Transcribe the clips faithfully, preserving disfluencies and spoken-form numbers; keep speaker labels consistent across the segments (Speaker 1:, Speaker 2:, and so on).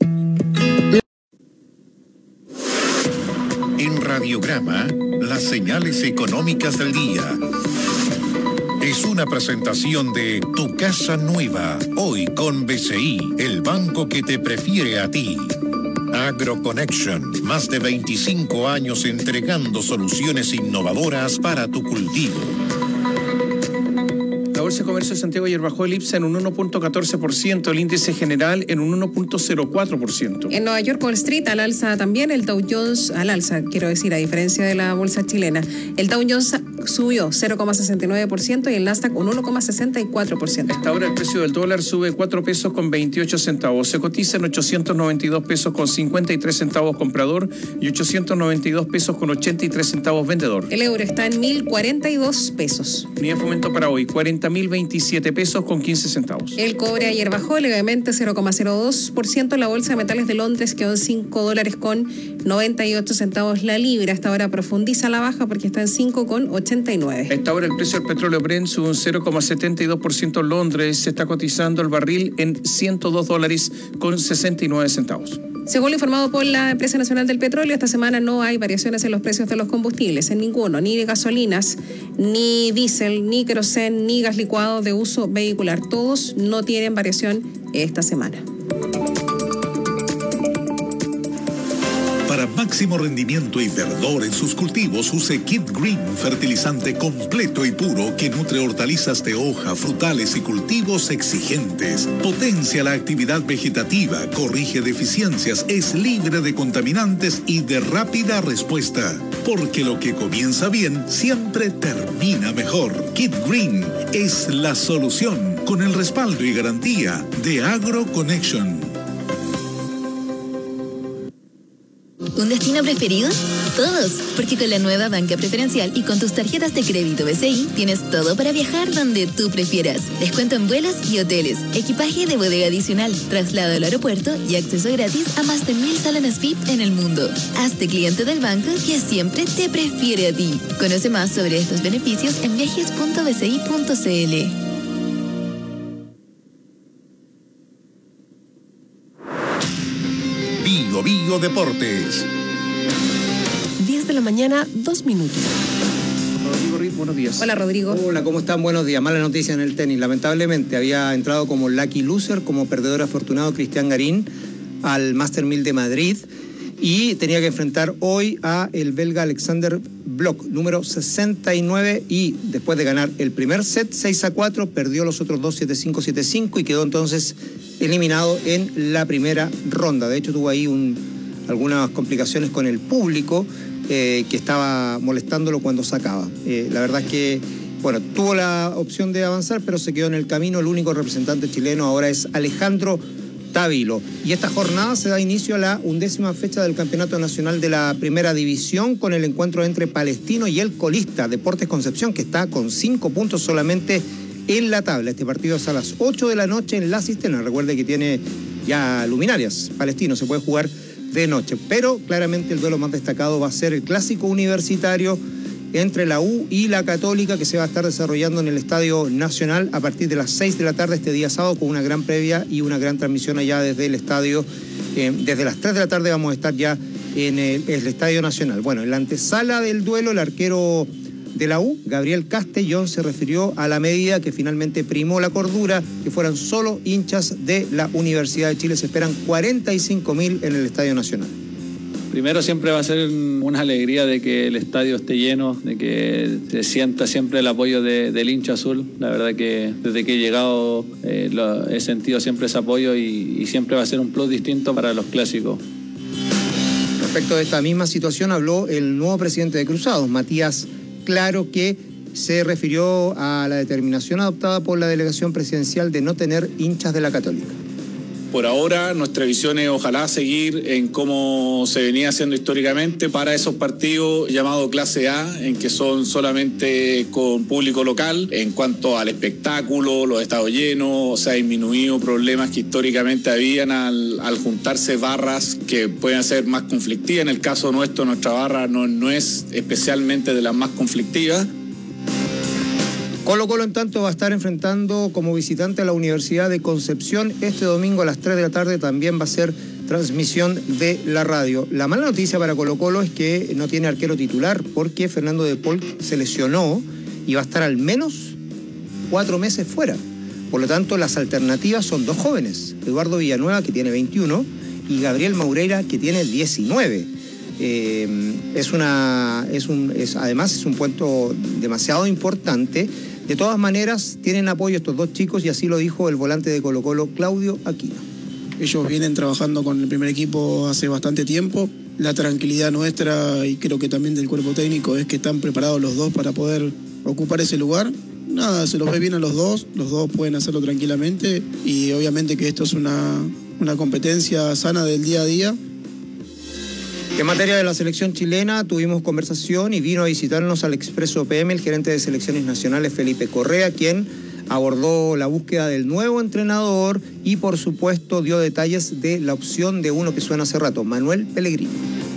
Speaker 1: En Radiograma, las señales económicas del día. Es una presentación de Tu Casa Nueva, hoy con B C I, el banco que te prefiere a ti. AgroConnection, más de veinticinco años entregando soluciones innovadoras para tu cultivo.
Speaker 2: La Bolsa de Comercio de Santiago ayer bajó el I P S A en un uno punto catorce por ciento, el índice general en un uno punto cero cuatro por ciento.
Speaker 3: En Nueva York, Wall Street al alza también, el Dow Jones al alza, quiero decir, a diferencia de la bolsa chilena. El Dow Jones subió cero coma sesenta y nueve por ciento y el Nasdaq un uno coma sesenta y cuatro por ciento.
Speaker 2: A esta hora el precio del dólar sube cuatro pesos con veintiocho centavos. Se cotiza en ochocientos noventa y dos pesos con cincuenta y tres centavos comprador y ochocientos noventa y dos pesos con ochenta y tres centavos vendedor.
Speaker 3: El euro está en mil cuarenta y dos pesos.
Speaker 2: Unidad de fomento para hoy, cuarenta mil veintisiete pesos con quince centavos.
Speaker 3: El cobre ayer bajó levemente cero coma cero dos por ciento. La bolsa de metales de Londres quedó en cinco dólares con noventa y ocho centavos la libra. Hasta ahora profundiza la baja porque está en cinco con ochenta y nueve.
Speaker 2: A esta hora el precio del petróleo Brent sube un cero coma setenta y dos por ciento en Londres. Se está cotizando el barril en ciento dos dólares con sesenta y nueve centavos.
Speaker 3: Según lo informado por la Empresa Nacional del Petróleo, esta semana no hay variaciones en los precios de los combustibles, en ninguno, ni de gasolinas, ni diésel, ni querosén, ni gas licuado de uso vehicular. Todos no tienen variación esta semana.
Speaker 4: Para máximo rendimiento y verdor en sus cultivos, use Kit Green, fertilizante completo y puro que nutre hortalizas de hoja, frutales y cultivos exigentes. Potencia la actividad vegetativa, corrige deficiencias, es libre de contaminantes y de rápida respuesta. Porque lo que comienza bien siempre termina mejor. Kit Green es la solución con el respaldo y garantía de AgroConnection.
Speaker 5: ¿Un destino preferido? Todos, porque con la nueva banca preferencial y con tus tarjetas de crédito B C I tienes todo para viajar donde tú prefieras. Descuento en vuelos y hoteles, equipaje de bodega adicional, traslado al aeropuerto y acceso gratis a más de mil salones V I P en el mundo. Hazte cliente del banco que siempre te prefiere a ti. Conoce más sobre estos beneficios en viajes punto b c i punto c l.
Speaker 1: Bio Bio Deportes.
Speaker 6: diez de la mañana, dos minutos.
Speaker 2: Rodrigo Riz, buenos días.
Speaker 3: Hola, Rodrigo.
Speaker 7: Hola, ¿cómo están? Buenos días. Mala noticia en el tenis. Lamentablemente había entrado como lucky loser, como perdedor afortunado, Cristian Garín al Master mil de Madrid y tenía que enfrentar hoy a el belga Alexander Blok, número sesenta y nueve, y después de ganar el primer set seis a cuatro, perdió los otros dos siete cinco siete cinco y quedó entonces eliminado en la primera ronda. De hecho tuvo ahí un, algunas complicaciones con el público eh, que estaba molestándolo cuando sacaba. Eh, la verdad es que, bueno, tuvo la opción de avanzar, pero se quedó en el camino. El único representante chileno ahora es Alejandro Távilo. Y esta jornada se da inicio a la undécima fecha del Campeonato Nacional de la Primera División con el encuentro entre Palestino y el colista Deportes Concepción, que está con cinco puntos solamente en la tabla. Este partido es a las ocho de la noche en La Cisterna. Recuerde que tiene ya luminarias. Palestino se puede jugar de noche, pero claramente el duelo más destacado va a ser el clásico universitario entre la U y la Católica, que se va a estar desarrollando en el Estadio Nacional a partir de las seis de la tarde este día sábado, con una gran previa y una gran transmisión allá desde el estadio. Eh, desde las tres de la tarde vamos a estar ya en el, el Estadio Nacional. Bueno, en la antesala del duelo, el arquero de la U, Gabriel Castellón, se refirió a la medida que finalmente primó la cordura, que fueran solo hinchas de la Universidad de Chile. Se esperan cuarenta y cinco mil en el Estadio Nacional.
Speaker 8: Primero, siempre va a ser una alegría de que el estadio esté lleno, de que se sienta siempre el apoyo de, del hincha azul. La verdad que desde que he llegado eh, lo, he sentido siempre ese apoyo y, y siempre va a ser un plus distinto para los clásicos.
Speaker 7: Respecto de esta misma situación habló el nuevo presidente de Cruzados, Matías Claro, que se refirió a la determinación adoptada por la delegación presidencial de no tener hinchas de la Católica.
Speaker 9: Por ahora, nuestra visión es ojalá seguir en cómo se venía haciendo históricamente para esos partidos llamados clase A, en que son solamente con público local. En cuanto al espectáculo, los estadios llenos, se ha disminuido problemas que históricamente habían al, al juntarse barras que pueden ser más conflictivas. En el caso nuestro, nuestra barra no, no es especialmente de las más conflictivas.
Speaker 7: Colo Colo, en tanto, va a estar enfrentando como visitante a la Universidad de Concepción. Este domingo a las tres de la tarde también va a ser transmisión de la radio. La mala noticia para Colo Colo es que no tiene arquero titular porque Fernando de Paul se lesionó y va a estar al menos cuatro meses fuera. Por lo tanto, las alternativas son dos jóvenes, Eduardo Villanueva, que tiene veintiuno, y Gabriel Maureira, que tiene diecinueve. Eh, es una, es un, es, además es un puesto demasiado importante. De todas maneras, tienen apoyo estos dos chicos y así lo dijo el volante de Colo Colo, Claudio Aquino.
Speaker 10: Ellos vienen trabajando con el primer equipo hace bastante tiempo. La tranquilidad nuestra y creo que también del cuerpo técnico es que están preparados los dos para poder ocupar ese lugar. Nada, se los ve bien a los dos, los dos pueden hacerlo tranquilamente y obviamente que esto es una, una competencia sana del día a día.
Speaker 7: En materia de la selección chilena, tuvimos conversación y vino a visitarnos al Expreso P M el gerente de selecciones nacionales, Felipe Correa, quien abordó la búsqueda del nuevo entrenador y, por supuesto, dio detalles de la opción de uno que suena hace rato, Manuel Pellegrini.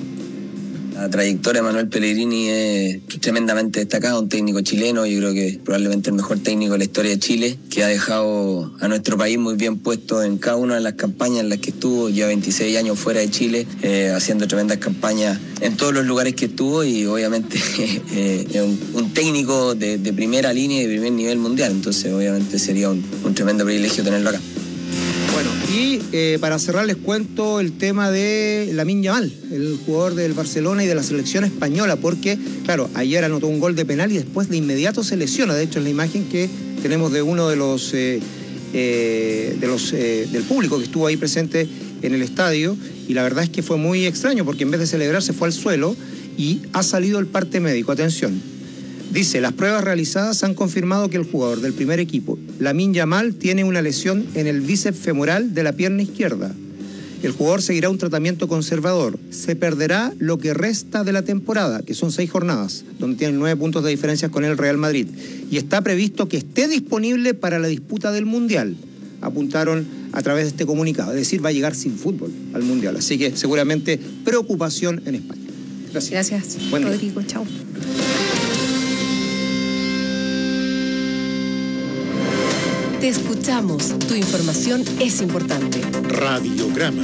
Speaker 11: La trayectoria de Manuel Pellegrini es tremendamente destacada, un técnico chileno, yo creo que probablemente el mejor técnico de la historia de Chile, que ha dejado a nuestro país muy bien puesto en cada una de las campañas en las que estuvo. Lleva veintiséis años fuera de Chile, eh, haciendo tremendas campañas en todos los lugares que estuvo y obviamente eh, es un, un técnico de, de primera línea y de primer nivel mundial, entonces obviamente sería un, un tremendo privilegio tenerlo acá.
Speaker 7: Bueno, y eh, para cerrar les cuento el tema de Lamine Yamal, el jugador del Barcelona y de la selección española, porque, claro, ayer anotó un gol de penal y después de inmediato se lesiona. De hecho, es la imagen que tenemos de uno de los, eh, eh, de los eh, del público que estuvo ahí presente en el estadio, y la verdad es que fue muy extraño porque en vez de celebrar se fue al suelo y ha salido el parte médico. Atención. Dice, las pruebas realizadas han confirmado que el jugador del primer equipo, Lamine Yamal, tiene una lesión en el bíceps femoral de la pierna izquierda. El jugador seguirá un tratamiento conservador. Se perderá lo que resta de la temporada, que son seis jornadas, donde tienen nueve puntos de diferencia con el Real Madrid. Y está previsto que esté disponible para la disputa del Mundial. Apuntaron a través de este comunicado. Es decir, va a llegar sin fútbol al Mundial. Así que seguramente preocupación en España.
Speaker 3: Gracias. Gracias,
Speaker 7: Buen día.
Speaker 3: Rodrigo. Chao.
Speaker 6: Te escuchamos. Tu información es importante.
Speaker 1: Radiograma.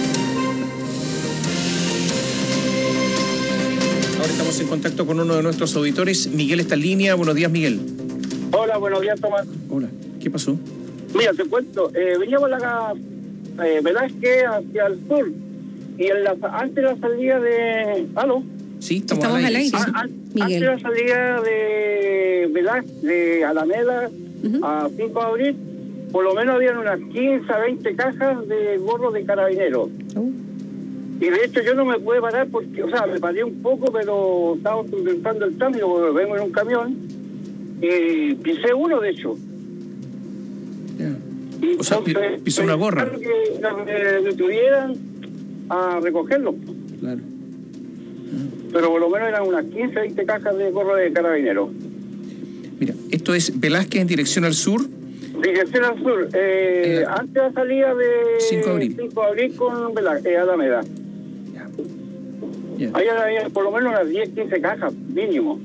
Speaker 2: Ahora estamos en contacto con uno de nuestros auditores. Miguel está en línea. Buenos días, Miguel.
Speaker 12: Hola, buenos días, Tomás.
Speaker 2: Hola. ¿Qué pasó?
Speaker 12: Mira, te cuento. Eh, veníamos la eh, Velázquez hacia el sur. Y en la, antes de la salida de... ¿Aló?
Speaker 2: Sí, estamos,
Speaker 3: estamos al aire.
Speaker 12: A, a, antes de la salida de Velázquez, de Alameda, uh-huh, a cinco de abril, por lo menos habían unas quince a veinte cajas de gorros de carabineros. Uh. Y de hecho yo no me pude parar porque, o sea, me paré un poco, pero estaba intentando el tránsito porque vengo en un camión y pisé uno, de hecho.
Speaker 2: Yeah.
Speaker 12: Y
Speaker 2: o sea,
Speaker 12: entonces,
Speaker 2: pisó una gorra.
Speaker 12: Que me detuvieran a recogerlo.
Speaker 2: Claro.
Speaker 12: Pero por lo menos eran unas quince, veinte cajas de gorro de carabineros.
Speaker 2: Mira, esto es Velázquez en dirección al sur.
Speaker 12: Dirección al sur, eh, eh, antes de la salida de
Speaker 2: cinco de abril,
Speaker 12: cinco de abril con Velázquez, eh, Alameda.
Speaker 2: Yeah. Yeah.
Speaker 12: Ahí había por lo menos unas diez, quince cajas, mínimo.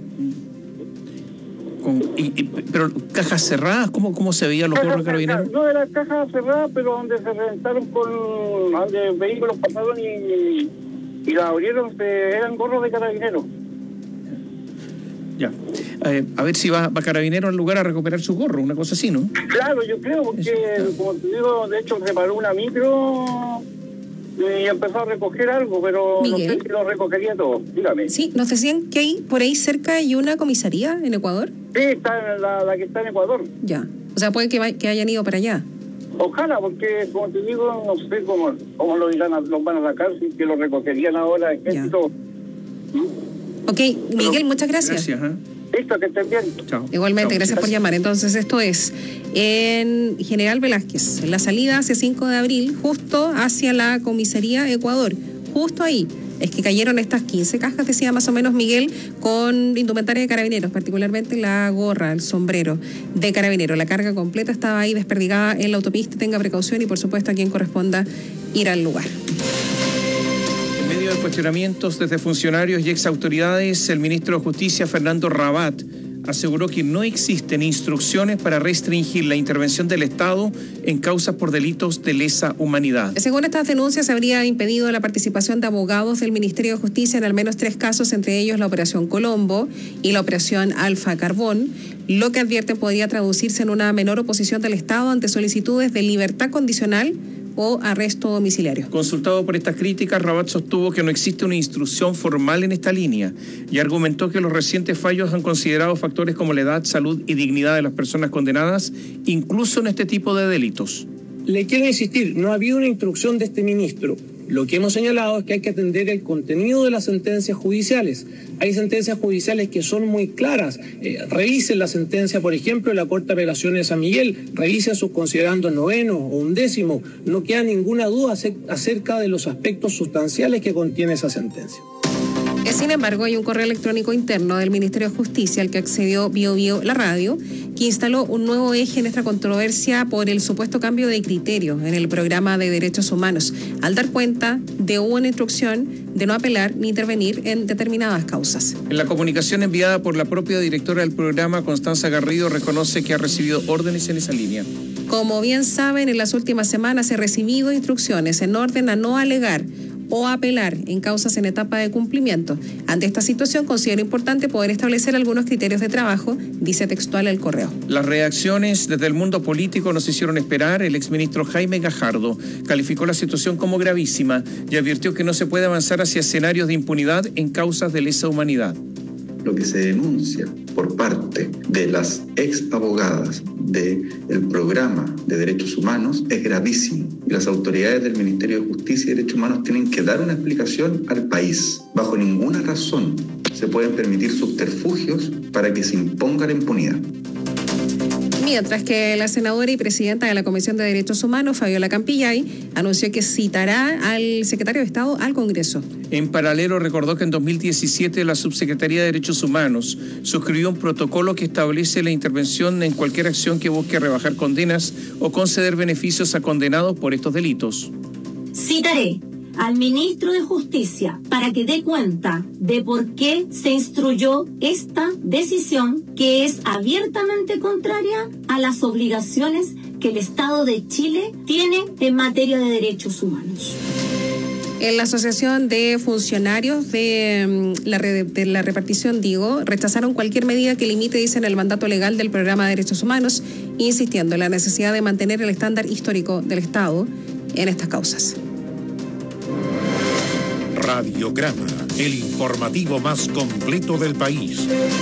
Speaker 2: Con, y, y, pero cajas cerradas, ¿cómo, cómo se veían los gorros de carabineros?
Speaker 12: No, eran cajas cerradas, pero donde se reventaron con... donde vehículos pasaron y... y la abrieron, eran gorros de carabineros.
Speaker 2: Ya. Eh, a ver si va, va Carabinero al lugar a recuperar sus gorros, una cosa así, ¿no?
Speaker 12: Claro, yo creo, porque eso, claro, como te digo, de hecho reparó una micro y empezó a recoger algo, pero Miguel, no sé si lo recogería todo. Dígame.
Speaker 3: Sí, nos decían que hay por ahí cerca hay una comisaría en Ecuador.
Speaker 12: Sí, está la, la que está en Ecuador.
Speaker 3: Ya. O sea, puede que, va, que hayan ido para allá.
Speaker 12: Ojalá, porque como te digo, no sé cómo, cómo lo irán a, los van a sacar, si que lo recogerían ahora ejército.
Speaker 3: Ok, Miguel, pero, muchas gracias.
Speaker 2: Gracias, ¿eh?
Speaker 12: Listo, que estén bien.
Speaker 2: Chao.
Speaker 3: Igualmente,
Speaker 2: Chao.
Speaker 3: Gracias por llamar. Entonces, esto es en General Velázquez, en la salida hacia cinco de abril, justo hacia la comisaría Ecuador, justo ahí. Es que cayeron estas quince cajas, decía más o menos Miguel, con indumentaria de carabineros, particularmente la gorra, el sombrero de carabinero. La carga completa estaba ahí desperdigada en la autopista. Tenga precaución y, por supuesto, a quien corresponda ir al lugar.
Speaker 2: En medio de cuestionamientos desde funcionarios y exautoridades, el ministro de Justicia, Fernando Rabat, aseguró que no existen instrucciones para restringir la intervención del Estado en causas por delitos de lesa humanidad.
Speaker 3: Según estas denuncias, se habría impedido la participación de abogados del Ministerio de Justicia en al menos tres casos, entre ellos la Operación Colombo y la Operación Alfa Carbón, lo que advierte podría traducirse en una menor oposición del Estado ante solicitudes de libertad condicional o arresto domiciliario.
Speaker 2: Consultado por estas críticas, Rabat sostuvo que no existe una instrucción formal en esta línea y argumentó que los recientes fallos han considerado factores como la edad, salud y dignidad de las personas condenadas, incluso en este tipo de delitos.
Speaker 13: Le quiero insistir, no ha habido una instrucción de este ministro. Lo que hemos señalado es que hay que atender el contenido de las sentencias judiciales. Hay sentencias judiciales que son muy claras. Eh, revisen la sentencia, por ejemplo, de la Corte de Apelaciones de San Miguel, revisen sus considerandos noveno o undécimo. No queda ninguna duda acerca de los aspectos sustanciales que contiene esa sentencia.
Speaker 3: Sin embargo, hay un correo electrónico interno del Ministerio de Justicia al que accedió Bio Bio La Radio, que instaló un nuevo eje en esta controversia por el supuesto cambio de criterio en el programa de derechos humanos, al dar cuenta de una instrucción de no apelar ni intervenir en determinadas causas.
Speaker 2: En la comunicación enviada por la propia directora del programa, Constanza Garrido, reconoce que ha recibido órdenes en esa línea.
Speaker 3: Como bien saben, en las últimas semanas he recibido instrucciones en orden a no alegar o apelar en causas en etapa de cumplimiento. Ante esta situación, considero importante poder establecer algunos criterios de trabajo, dice textual el correo.
Speaker 2: Las reacciones desde el mundo político nos hicieron esperar. El exministro Jaime Gajardo calificó la situación como gravísima y advirtió que no se puede avanzar hacia escenarios de impunidad en causas de lesa humanidad.
Speaker 14: Lo que se denuncia por parte de las ex abogadas del programa de derechos humanos es gravísimo. Y las autoridades del Ministerio de Justicia y Derechos Humanos tienen que dar una explicación al país. Bajo ninguna razón se pueden permitir subterfugios para que se imponga la impunidad.
Speaker 3: Mientras que la senadora y presidenta de la Comisión de Derechos Humanos, Fabiola Campillay, anunció que citará al secretario de Estado al Congreso.
Speaker 2: En paralelo, recordó que en dos mil diecisiete la Subsecretaría de Derechos Humanos suscribió un protocolo que establece la intervención en cualquier acción que busque rebajar condenas o conceder beneficios a condenados por estos delitos.
Speaker 15: Citaré al ministro de Justicia para que dé cuenta de por qué se instruyó esta decisión que es abiertamente contraria a las obligaciones que el Estado de Chile tiene en materia de derechos humanos.
Speaker 3: En la Asociación de Funcionarios de la, de la Repartición, digo, rechazaron cualquier medida que limite, dicen, el mandato legal del Programa de Derechos Humanos, insistiendo en la necesidad de mantener el estándar histórico del Estado en estas causas.
Speaker 1: Radiograma, el informativo más completo del país.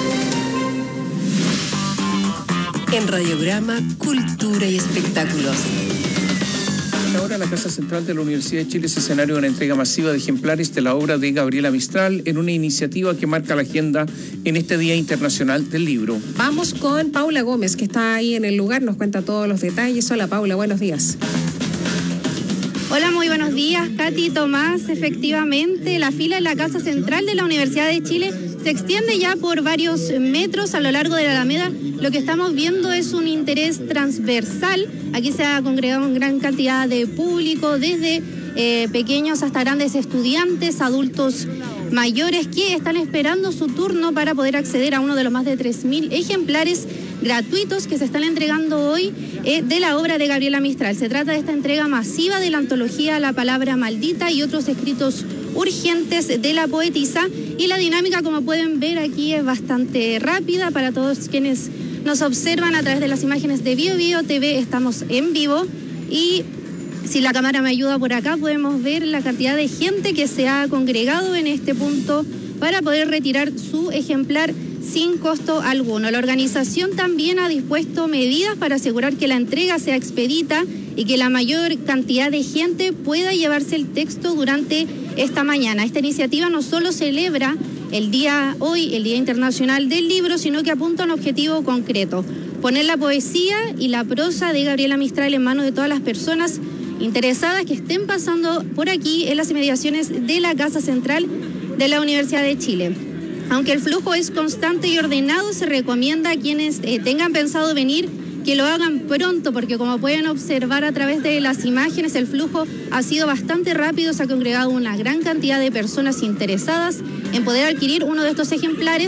Speaker 6: En Radiograma, cultura y espectáculos.
Speaker 2: Ahora la Casa Central de la Universidad de Chile es escenario de una entrega masiva de ejemplares de la obra de Gabriela Mistral en una iniciativa que marca la agenda en este Día Internacional del Libro.
Speaker 3: Vamos con Paula Gómez, que está ahí en el lugar, nos cuenta todos los detalles. Hola Paula, buenos días.
Speaker 16: Hola, muy buenos días, Katy, Tomás. Efectivamente, la fila en la Casa Central de la Universidad de Chile se extiende ya por varios metros a lo largo de la Alameda. Lo que estamos viendo es un interés transversal. Aquí se ha congregado una gran cantidad de público, desde eh, pequeños hasta grandes estudiantes, adultos mayores, que están esperando su turno para poder acceder a uno de los más de tres mil ejemplares gratuitos que se están entregando hoy eh, de la obra de Gabriela Mistral. Se trata de esta entrega masiva de la antología La Palabra Maldita y otros escritos urgentes de la poetisa, y la dinámica, como pueden ver aquí, es bastante rápida para todos quienes nos observan a través de las imágenes de Bio Bio T V. Estamos en vivo y si la cámara me ayuda por acá podemos ver la cantidad de gente que se ha congregado en este punto para poder retirar su ejemplar sin costo alguno. La organización también ha dispuesto medidas para asegurar que la entrega sea expedita y que la mayor cantidad de gente pueda llevarse el texto durante esta mañana. Esta iniciativa no solo celebra el día hoy, el Día Internacional del Libro, sino que apunta a un objetivo concreto: poner la poesía y la prosa de Gabriela Mistral en manos de todas las personas interesadas que estén pasando por aquí en las inmediaciones de la Casa Central de la Universidad de Chile. Aunque el flujo es constante y ordenado, se recomienda a quienes eh, tengan pensado venir que lo hagan pronto, porque como pueden observar a través de las imágenes, el flujo ha sido bastante rápido. Se ha congregado una gran cantidad de personas interesadas en poder adquirir uno de estos ejemplares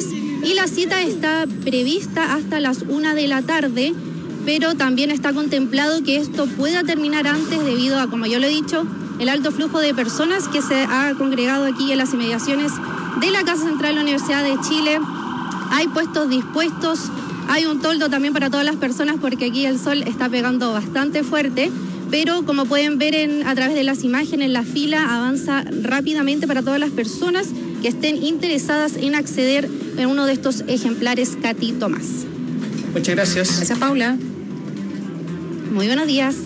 Speaker 16: Y la cita está prevista hasta las una de la tarde, pero también está contemplado que esto pueda terminar antes debido a, como yo lo he dicho, el alto flujo de personas que se ha congregado aquí en las inmediaciones de la Casa Central de la Universidad de Chile. Hay puestos dispuestos, hay un toldo también para todas las personas porque aquí el sol está pegando bastante fuerte, pero como pueden ver en, a través de las imágenes, la fila avanza rápidamente para todas las personas que estén interesadas en acceder a uno de estos ejemplares Katy Tomás.
Speaker 2: Muchas gracias.
Speaker 3: Gracias, Paula.
Speaker 16: Muy buenos días.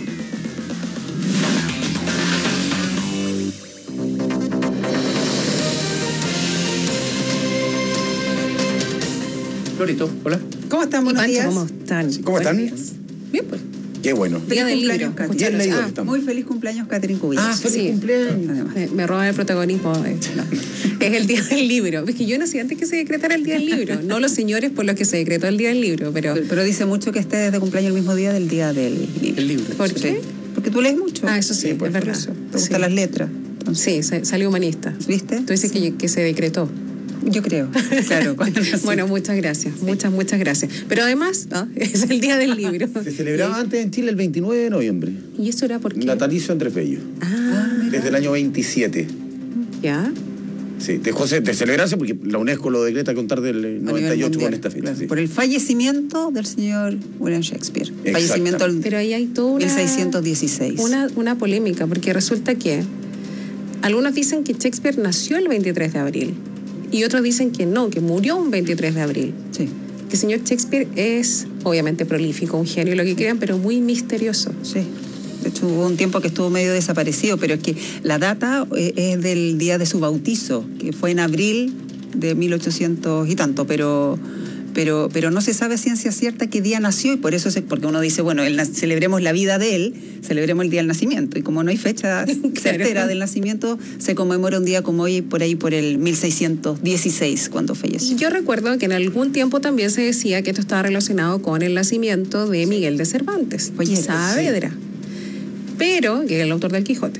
Speaker 2: Florito, hola.
Speaker 17: ¿Cómo están? Buenos
Speaker 3: Pancho,
Speaker 17: días.
Speaker 3: ¿Cómo están?
Speaker 18: ¿Cómo están?
Speaker 3: Bien, pues.
Speaker 18: Qué bueno.
Speaker 3: Día del libro.
Speaker 18: Bien leído
Speaker 3: Ah,
Speaker 18: estamos.
Speaker 17: Muy feliz cumpleaños, Catherine Cubillos.
Speaker 3: Ah, feliz sí. cumpleaños. Me, me roban el protagonismo. eh, no. Es el día del libro. Es que yo nací antes que se decretara el día del libro. No los señores por los que se decretó el día del libro, pero...
Speaker 17: Pero, pero dice mucho que estés de cumpleaños el mismo día del día del libro.
Speaker 2: El libro.
Speaker 3: ¿Por qué?
Speaker 17: Porque tú lees mucho.
Speaker 3: Ah, eso sí,
Speaker 17: sí
Speaker 3: es
Speaker 17: pues,
Speaker 3: verdad.
Speaker 17: Eso. Te gustan
Speaker 3: Sí.
Speaker 17: las letras. Entonces.
Speaker 3: Sí, se, salió humanista.
Speaker 17: ¿Viste?
Speaker 3: Tú dices que, que se decretó.
Speaker 17: Yo creo, claro.
Speaker 3: Bueno, muchas gracias, sí. muchas, muchas gracias. Pero además, ¿no? Es el día del libro.
Speaker 18: Se celebraba antes en Chile el veintinueve de noviembre.
Speaker 3: ¿Y eso era por qué?
Speaker 18: Natalicio Andrés Bello.
Speaker 3: Ah,
Speaker 18: desde el año veintisiete.
Speaker 3: ¿Ya?
Speaker 18: Sí, dejó de celebrarse porque la UNESCO lo decreta a contar del noventa y ocho con esta fecha.
Speaker 17: Claro,
Speaker 18: sí.
Speaker 17: por el fallecimiento del señor William Shakespeare.
Speaker 18: Exacto.
Speaker 17: Fallecimiento del
Speaker 3: Pero ahí hay toda una,
Speaker 17: mil seiscientos dieciséis.
Speaker 3: Una, una polémica, porque resulta que algunos dicen que Shakespeare nació el veintitrés de abril y otros dicen que no, que murió un veintitrés de abril.
Speaker 17: Sí.
Speaker 3: Que el señor Shakespeare es obviamente prolífico, un genio, lo que quieran, pero muy misterioso.
Speaker 17: Sí. De hecho, hubo un tiempo que estuvo medio desaparecido, pero es que la data es del día de su bautizo, que fue en abril de mil ochocientos y tanto, pero, pero, pero no se sabe a ciencia cierta qué día nació, y por eso, se, porque uno dice, bueno, el, celebremos la vida de él, celebremos el día del nacimiento, y como no hay fecha certera claro. del nacimiento, se conmemora un día como hoy, por ahí por el mil seiscientos dieciséis, cuando falleció.
Speaker 3: Yo recuerdo que en algún tiempo también se decía que esto estaba relacionado con el nacimiento de Miguel de Cervantes y Saavedra. Sí. Pero, que es el autor del Quijote.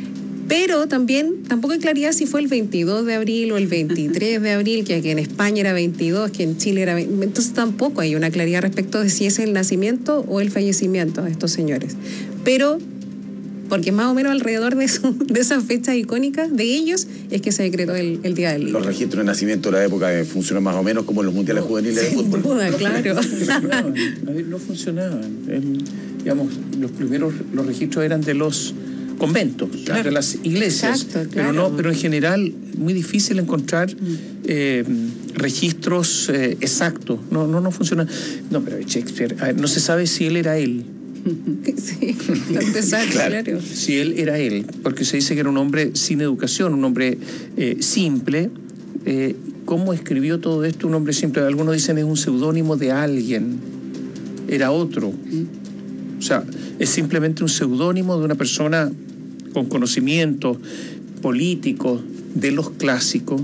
Speaker 3: Pero también, tampoco hay claridad si fue el veintidós de abril o el veintitrés de abril, que aquí en España era veintidós, que en Chile era veinte. Entonces tampoco hay una claridad respecto de si es el nacimiento o el fallecimiento de estos señores. Pero, porque más o menos alrededor de, eso, de esas fechas icónicas de ellos, es que se decretó el, el Día del Libro.
Speaker 18: Los registros de nacimiento de la época funcionan más o menos como los mundiales juveniles
Speaker 3: Sin
Speaker 18: de fútbol.
Speaker 3: Duda, claro.
Speaker 2: No funcionaban. A ver, no funcionaban. El, digamos, los primeros, los registros eran de los conventos, claro. de las iglesias,
Speaker 3: Exacto,
Speaker 2: pero
Speaker 3: claro.
Speaker 2: no, pero en general muy difícil encontrar eh, registros eh, exactos. No, no, no funciona. No, pero Shakespeare, a ver, no se sabe si él era él.
Speaker 3: Sí, exacto, claro. claro.
Speaker 2: Si él era él, porque se dice que era un hombre sin educación, un hombre eh, simple. Eh, ¿Cómo escribió todo esto un hombre simple? Algunos dicen es un seudónimo de alguien, era otro. O sea, es simplemente un seudónimo de una persona con conocimientos políticos de los clásicos,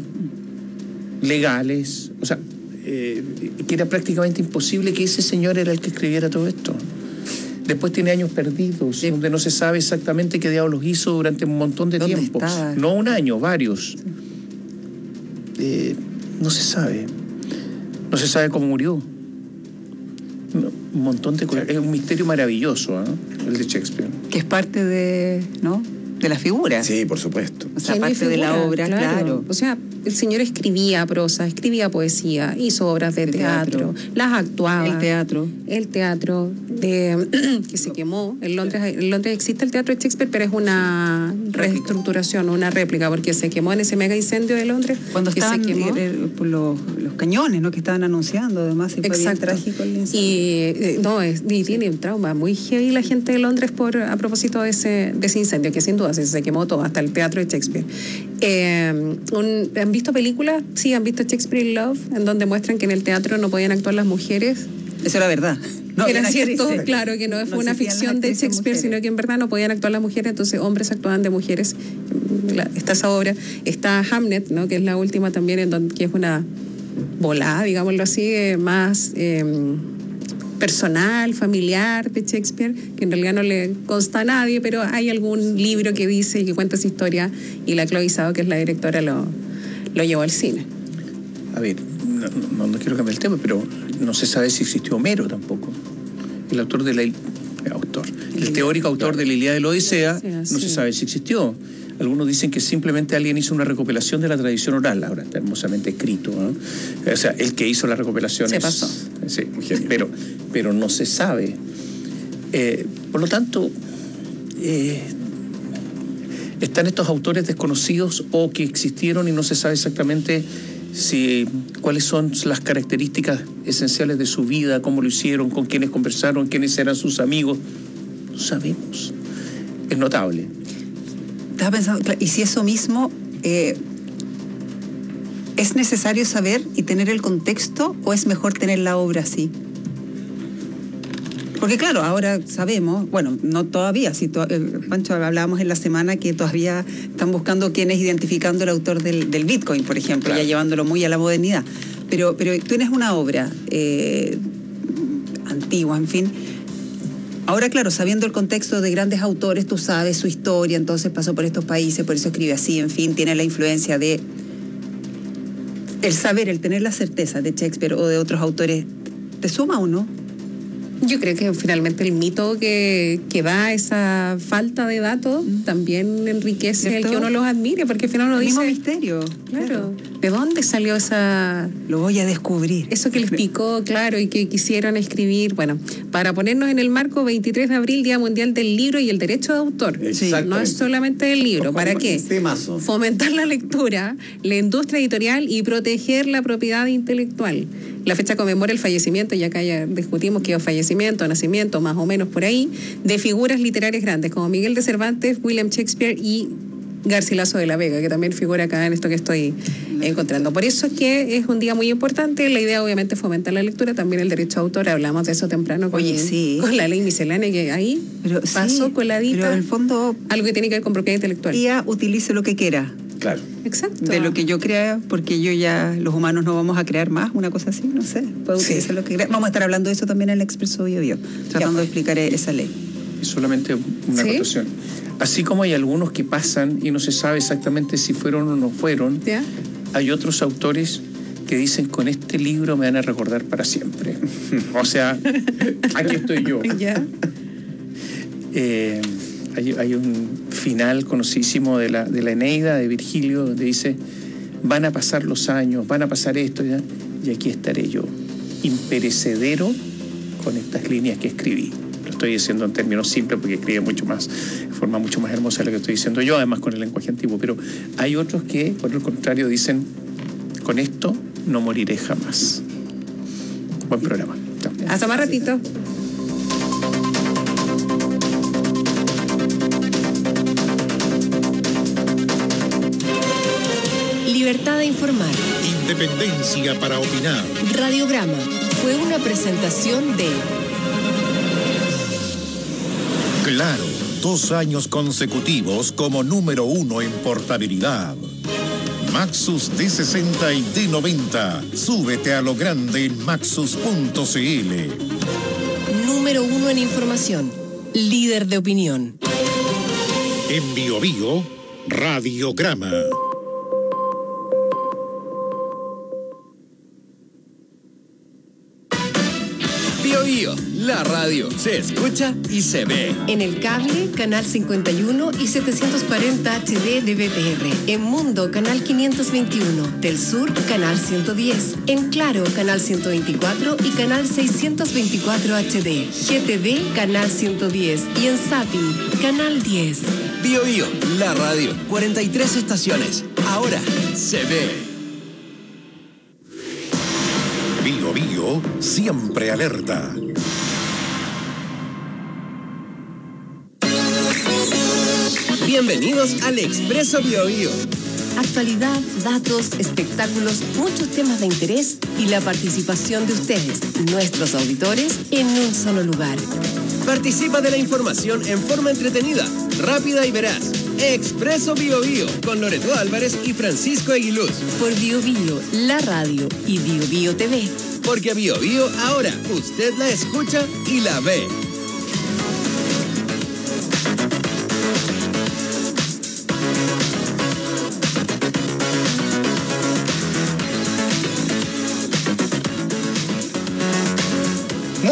Speaker 2: legales. O sea, eh, que era prácticamente imposible que ese señor era el que escribiera todo esto. Después tiene años perdidos, sí. donde no se sabe exactamente qué diablos hizo durante un montón de tiempo. Estaba? No un año, varios. Eh, no se sabe. No se sabe cómo murió. Un montón de cosas. Es un misterio maravilloso, ¿eh? El de Shakespeare.
Speaker 17: Que es parte de, ¿no? de la figura.
Speaker 18: Sí, por supuesto.
Speaker 17: O sea, parte figura, de la obra, claro. claro.
Speaker 3: O sea, el señor escribía prosa, escribía poesía, hizo obras de teatro, teatro, las actuaba.
Speaker 17: El teatro.
Speaker 3: El teatro de que se quemó. En Londres, en Londres existe el teatro de Shakespeare, pero es una reestructuración, una réplica, porque se quemó en ese mega incendio de Londres.
Speaker 17: Cuando
Speaker 3: que
Speaker 17: estaban
Speaker 3: se quemó.
Speaker 17: Por los, los cañones, ¿no? Que estaban anunciando, además, y fue bien trágico el incendio.
Speaker 3: Y, no, es, y tiene un trauma muy heavy la gente de Londres por, a propósito de ese, de ese incendio, que sin duda se, se quemó todo, hasta el teatro de Shakespeare. Eh, un, ¿Han visto películas? Sí, han visto Shakespeare in Love, en donde muestran que en el teatro no podían actuar las mujeres.
Speaker 17: Eso era verdad.
Speaker 3: No, era cierto, actrices. Claro, que no fue no una ficción de Shakespeare, mujeres. Sino que en verdad no podían actuar las mujeres, entonces hombres actuaban de mujeres. Está esa obra. Está Hamnet, ¿no? Que es la última también, en donde, que es una volada, digámoslo así, más eh, personal, familiar de Shakespeare, que en realidad no le consta a nadie, pero hay algún libro que dice y que cuenta esa historia, y la Chloe Zhao, que es la directora, lo, lo llevó al cine.
Speaker 2: A ver, no, no, no quiero cambiar el tema, pero no se sabe si existió Homero tampoco. El autor de la... El, autor, el teórico autor de la Ilíada de la Odisea, no se sabe si existió. Algunos dicen que simplemente alguien hizo una recopilación de la tradición oral, ahora está hermosamente escrito, ¿no? O sea, el que hizo la recopilación
Speaker 3: se
Speaker 2: es,
Speaker 3: pasó.
Speaker 2: Sí, pero, pero no se sabe. Eh, por lo tanto, eh, están estos autores desconocidos o que existieron y no se sabe exactamente si, cuáles son las características esenciales de su vida, cómo lo hicieron, con quiénes conversaron, quiénes eran sus amigos. No sabemos. Es notable.
Speaker 17: Estaba pensando, y si eso mismo eh, es necesario saber y tener el contexto, o es mejor tener la obra así. Porque claro, ahora sabemos, bueno, no todavía, si to, eh, Pancho, hablábamos en la semana que todavía están buscando quién es identificando el autor del, del Bitcoin, por ejemplo, claro, ya llevándolo muy a la modernidad. Pero, pero tú tienes una obra eh, antigua, en fin. Ahora, claro, sabiendo el contexto de grandes autores, tú sabes su historia, entonces pasó por estos países, por eso escribe así, en fin, tiene la influencia de el saber, el tener la certeza de Shakespeare o de otros autores. ¿Te suma o no?
Speaker 3: Yo creo que finalmente el mito que, que da esa falta de datos mm. también enriquece el que uno los admire, porque al final uno
Speaker 17: el
Speaker 3: dice...
Speaker 17: mismo misterio.
Speaker 3: Claro. claro. ¿De dónde salió esa...?
Speaker 17: Lo voy a descubrir.
Speaker 3: Eso que les picó, claro, y que quisieron escribir. Bueno, para ponernos en el marco, veintitrés de abril, Día Mundial del Libro y el Derecho de Autor. Sí, no es solamente el libro. ¿Para qué?
Speaker 18: Temazo.
Speaker 3: Fomentar la lectura, la industria editorial y proteger la propiedad intelectual. La fecha conmemora el fallecimiento, y acá ya discutimos que es fallecimiento, nacimiento, más o menos por ahí, de figuras literarias grandes como Miguel de Cervantes, William Shakespeare y Garcilaso de la Vega, que también figura acá en esto que estoy encontrando. Por eso es que es un día muy importante. La idea, obviamente, es fomentar la lectura, también el derecho de autor. Hablamos de eso temprano con,
Speaker 17: Oye, sí.
Speaker 3: con la ley miscelánea, que ahí
Speaker 17: pero,
Speaker 3: pasó
Speaker 17: sí,
Speaker 3: coladita.
Speaker 17: Pero en el fondo,
Speaker 3: algo que tiene que ver con propiedad intelectual.
Speaker 17: I A utilice lo que quiera.
Speaker 18: Claro.
Speaker 3: Exacto.
Speaker 17: De lo que yo crea, porque yo ya, los humanos no vamos a crear más, una cosa así, no sé. Puede utilizar sí. lo que crea. Vamos a estar hablando de eso también en el Expreso Bio Bio, tratando ya, de explicar esa ley.
Speaker 2: Es solamente una
Speaker 3: ¿Sí?
Speaker 2: acotación. Así como hay algunos que pasan y no se sabe exactamente si fueron o no fueron, ¿ya? Hay otros autores que dicen, con este libro me van a recordar para siempre. O sea, aquí estoy yo.
Speaker 3: ¿Ya?
Speaker 2: Eh, hay, hay un final conocidísimo de la, de la Eneida, de Virgilio, donde dice, van a pasar los años, van a pasar esto, ¿ya? Y aquí estaré yo, imperecedero con estas líneas que escribí. Lo estoy diciendo en términos simples porque escribe mucho más, de forma mucho más hermosa de lo que estoy diciendo yo, además con el lenguaje antiguo. Pero hay otros que, por el contrario, dicen, con esto no moriré jamás. Buen programa. Chao.
Speaker 3: Hasta más ratito.
Speaker 6: Libertad de informar.
Speaker 1: Independencia para opinar.
Speaker 6: Radiograma fue una presentación de...
Speaker 1: Claro, dos años consecutivos como número uno en portabilidad. Maxus D sesenta y D noventa. Súbete a lo grande en maxus punto c l.
Speaker 6: Número uno en información. Líder de opinión.
Speaker 1: En Bio Bio, Radiograma.
Speaker 19: Bio Bio, la radio se escucha y se ve.
Speaker 6: En el cable, canal cincuenta y uno y setecientos cuarenta H D de B T R. En Mundo, canal quinientos veintiuno. Del Sur, canal ciento diez. En Claro, canal ciento veinticuatro y canal seiscientos veinticuatro H D. G T V, canal ciento diez. Y en Zapping, canal diez.
Speaker 19: Bio Bio, la radio, cuarenta y tres estaciones. Ahora se ve.
Speaker 1: Bio Bio, siempre alerta.
Speaker 19: Bienvenidos al Expreso Bio Bio.
Speaker 6: Actualidad, datos, espectáculos, muchos temas de interés y la participación de ustedes, nuestros auditores, en un solo lugar.
Speaker 19: Participa de la información en forma entretenida, rápida y veraz. Expreso Bio Bio con Loreto Álvarez y Francisco Aguiluz.
Speaker 6: Por Bio Bio, la radio y Bio Bio T V.
Speaker 19: Porque Bio Bio ahora usted la escucha y la ve.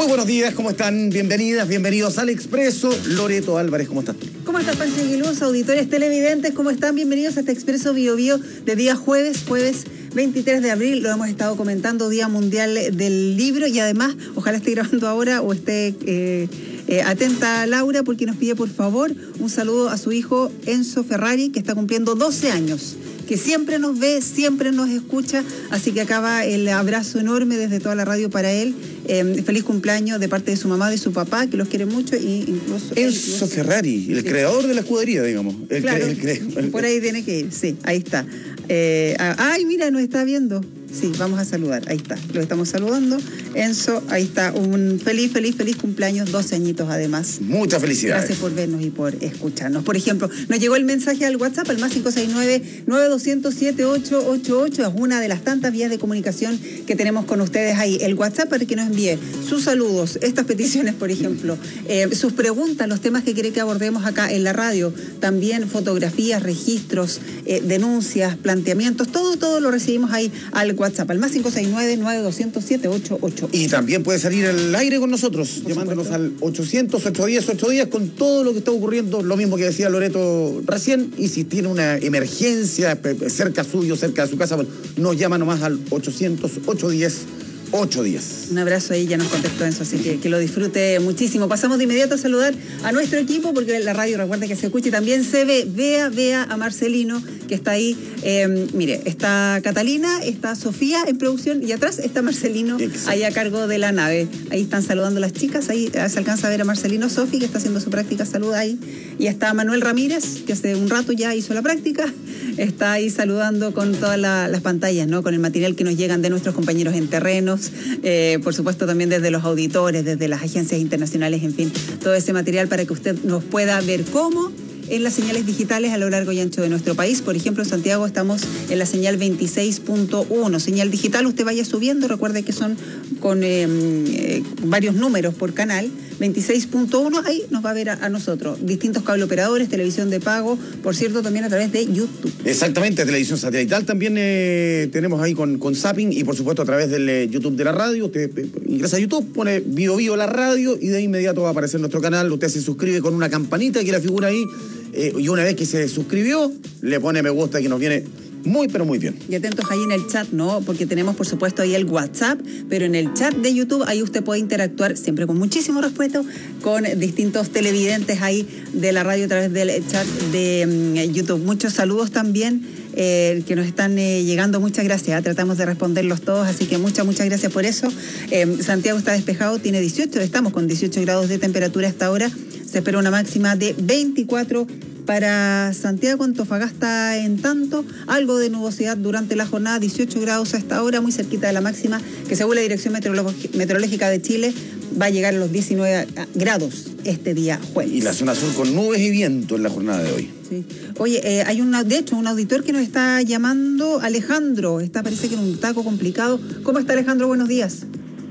Speaker 18: Muy buenos días, ¿cómo están? Bienvenidas, bienvenidos al Expreso. Loreto Álvarez, ¿cómo estás?
Speaker 17: ¿Cómo estás, Pancho Aguiluz? Auditores televidentes, ¿cómo están? Bienvenidos a este Expreso Bio Bio de día jueves, jueves veintitrés de abril. Lo hemos estado comentando, Día Mundial del Libro, y además, ojalá esté grabando ahora o esté eh, eh, atenta Laura, porque nos pide por favor un saludo a su hijo Enzo Ferrari, que está cumpliendo doce años. Que siempre nos ve, siempre nos escucha, así que acá va el abrazo enorme desde toda la radio para él. Eh, feliz cumpleaños de parte de su mamá, de su papá, que los quiere mucho, y incluso...
Speaker 18: Enzo
Speaker 17: incluso,
Speaker 18: Ferrari, el sí. creador de la escudería, digamos. El
Speaker 17: claro,
Speaker 18: cre, el, el,
Speaker 17: por ahí tiene que ir, sí, ahí está. Eh, ay, mira, nos está viendo. Sí, vamos a saludar, ahí está, lo estamos saludando. Enzo, ahí está, un feliz, feliz, feliz cumpleaños, doce añitos además.
Speaker 18: Muchas felicidades.
Speaker 17: Gracias por vernos y por escucharnos. Por ejemplo, nos llegó el mensaje al WhatsApp, al más cinco seis nueve, nueve dos cero cero, siete ocho ocho ocho, es una de las tantas vías de comunicación que tenemos con ustedes ahí. El WhatsApp para que nos envíe sus saludos, estas peticiones, por ejemplo, eh, sus preguntas, los temas que quiere que abordemos acá en la radio, también fotografías, registros, eh, denuncias, planteamientos, todo, todo lo recibimos ahí al WhatsApp. WhatsApp, al más cinco seis nueve, nueve dos cero cero, siete ocho ocho.
Speaker 18: Y también puede salir al aire con nosotros, por llamándonos supuesto. Al ochocientos, ochocientos diez, ochocientos diez con todo lo que está ocurriendo, lo mismo que decía Loreto recién, y si tiene una emergencia cerca suyo, cerca de su casa, bueno, nos llama nomás al ochocientos, ochocientos diez, ochocientos diez.
Speaker 17: Un abrazo ahí, ya nos contestó Enzo, así que que lo disfrute muchísimo. Pasamos de inmediato a saludar a nuestro equipo, porque la radio, recuerda que se escucha y también se ve. Vea, vea a Marcelino, que está ahí. Eh, mire, está Catalina, está Sofía en producción, y atrás está Marcelino, exacto, ahí a cargo de la nave. Ahí están saludando las chicas, ahí se alcanza a ver a Marcelino Sofi, que está haciendo su práctica, saluda ahí. Y está Manuel Ramírez, que hace un rato ya hizo la práctica, está ahí saludando con todas la, las pantallas, ¿no? Con el material que nos llegan de nuestros compañeros en terrenos, eh, por supuesto también desde los auditores, desde las agencias internacionales, en fin, todo ese material para que usted nos pueda ver cómo en las señales digitales a lo largo y ancho de nuestro país. Por ejemplo, en Santiago estamos en la señal veintiséis punto uno. Señal digital, usted vaya subiendo, recuerde que son con eh, eh, varios números por canal. veintiséis punto uno, ahí nos va a ver a, a nosotros. Distintos cable operadores, televisión de pago, por cierto, también a través de YouTube.
Speaker 18: Exactamente, televisión satelital también eh, tenemos ahí con, con Zapping, y por supuesto a través del eh, YouTube de la radio. Usted eh, ingresa a YouTube, pone Bio Bio la radio, y de inmediato va a aparecer nuestro canal. Usted se suscribe con una campanita que la figura ahí, eh, y una vez que se suscribió, le pone me gusta, que nos viene muy, pero muy bien.
Speaker 17: Y atentos ahí en el chat, ¿no? Porque tenemos, por supuesto, ahí el WhatsApp, pero en el chat de YouTube, ahí usted puede interactuar, siempre con muchísimo respeto, con distintos televidentes ahí de la radio a través del chat de um, YouTube. Muchos saludos también eh, que nos están eh, llegando. Muchas gracias. ¿eh? Tratamos de responderlos todos, así que muchas, muchas gracias por eso. Eh, Santiago está despejado, tiene dieciocho, estamos con dieciocho grados de temperatura hasta ahora. Se espera una máxima de veinticuatro para Santiago. Antofagasta, en tanto, algo de nubosidad durante la jornada, dieciocho grados a esta hora, muy cerquita de la máxima, que según la Dirección Meteorológica de Chile va a llegar a los diecinueve grados este día jueves.
Speaker 18: Y la zona sur con nubes y viento en la jornada de hoy.
Speaker 17: Sí. Oye, eh, hay una, de hecho, un auditor que nos está llamando, Alejandro, está parece que en un taco complicado. ¿Cómo está, Alejandro? Buenos días.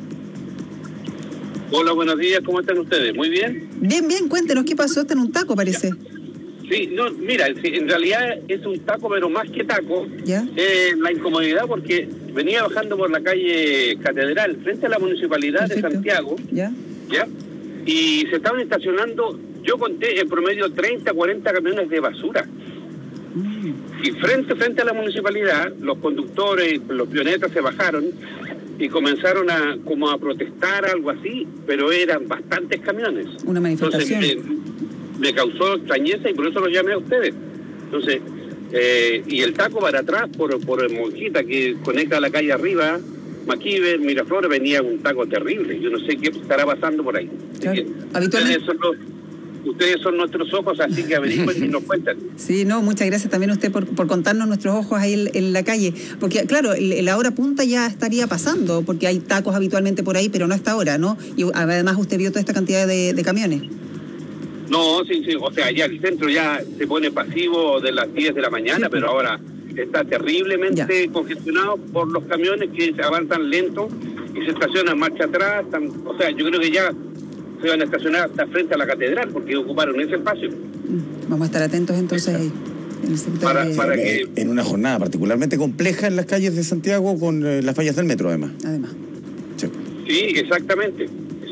Speaker 20: Hola, buenos días, ¿cómo están ustedes? ¿Muy bien?
Speaker 17: Bien, bien, cuéntenos, ¿qué pasó? Está en un taco, parece.
Speaker 20: Ya. Sí, no, mira, en realidad es un taco, pero más que taco,
Speaker 17: ¿ya?
Speaker 20: Eh, la incomodidad, porque venía bajando por la calle Catedral, frente a la Municipalidad Perfecto. de Santiago,
Speaker 17: ¿ya?
Speaker 20: ¿ya? Y se estaban estacionando, yo conté en promedio treinta, cuarenta camiones de basura. Mm. Y frente, frente a la Municipalidad, los conductores, los pionetas se bajaron y comenzaron a como a protestar, algo así, pero eran bastantes camiones.
Speaker 17: Una manifestación.
Speaker 20: Entonces, eh, me causó extrañeza y por eso lo llamé a ustedes. Entonces, eh, y el taco para atrás por, por Monjita, que conecta a la calle arriba, Maquiver, Miraflores, venía un taco terrible. Yo no sé qué estará pasando por ahí.
Speaker 17: Claro.
Speaker 20: Que,
Speaker 17: Habitualmente...
Speaker 20: ustedes, son los, ustedes son nuestros ojos, así que averigüen y nos cuentan.
Speaker 17: Sí, no, muchas gracias también a usted por, por contarnos nuestros ojos ahí en, en la calle. Porque, claro, la hora punta ya estaría pasando, porque hay tacos habitualmente por ahí, pero no hasta ahora, ¿no? Y además usted vio toda esta cantidad de, de camiones.
Speaker 20: No, sí, sí, o sea, ya el centro ya se pone pasivo de las diez de la mañana, sí, pero ahora está terriblemente ya. congestionado por los camiones que se avanzan lento y se estacionan marcha atrás. Tan, o sea, yo creo que ya se van a estacionar hasta frente a la catedral porque ocuparon ese espacio.
Speaker 17: Vamos a estar atentos entonces ahí. En,
Speaker 20: para,
Speaker 17: de...
Speaker 20: para que...
Speaker 18: en una jornada particularmente compleja en las calles de Santiago con eh, las fallas del metro, además.
Speaker 17: Además.
Speaker 20: Sí, sí exactamente.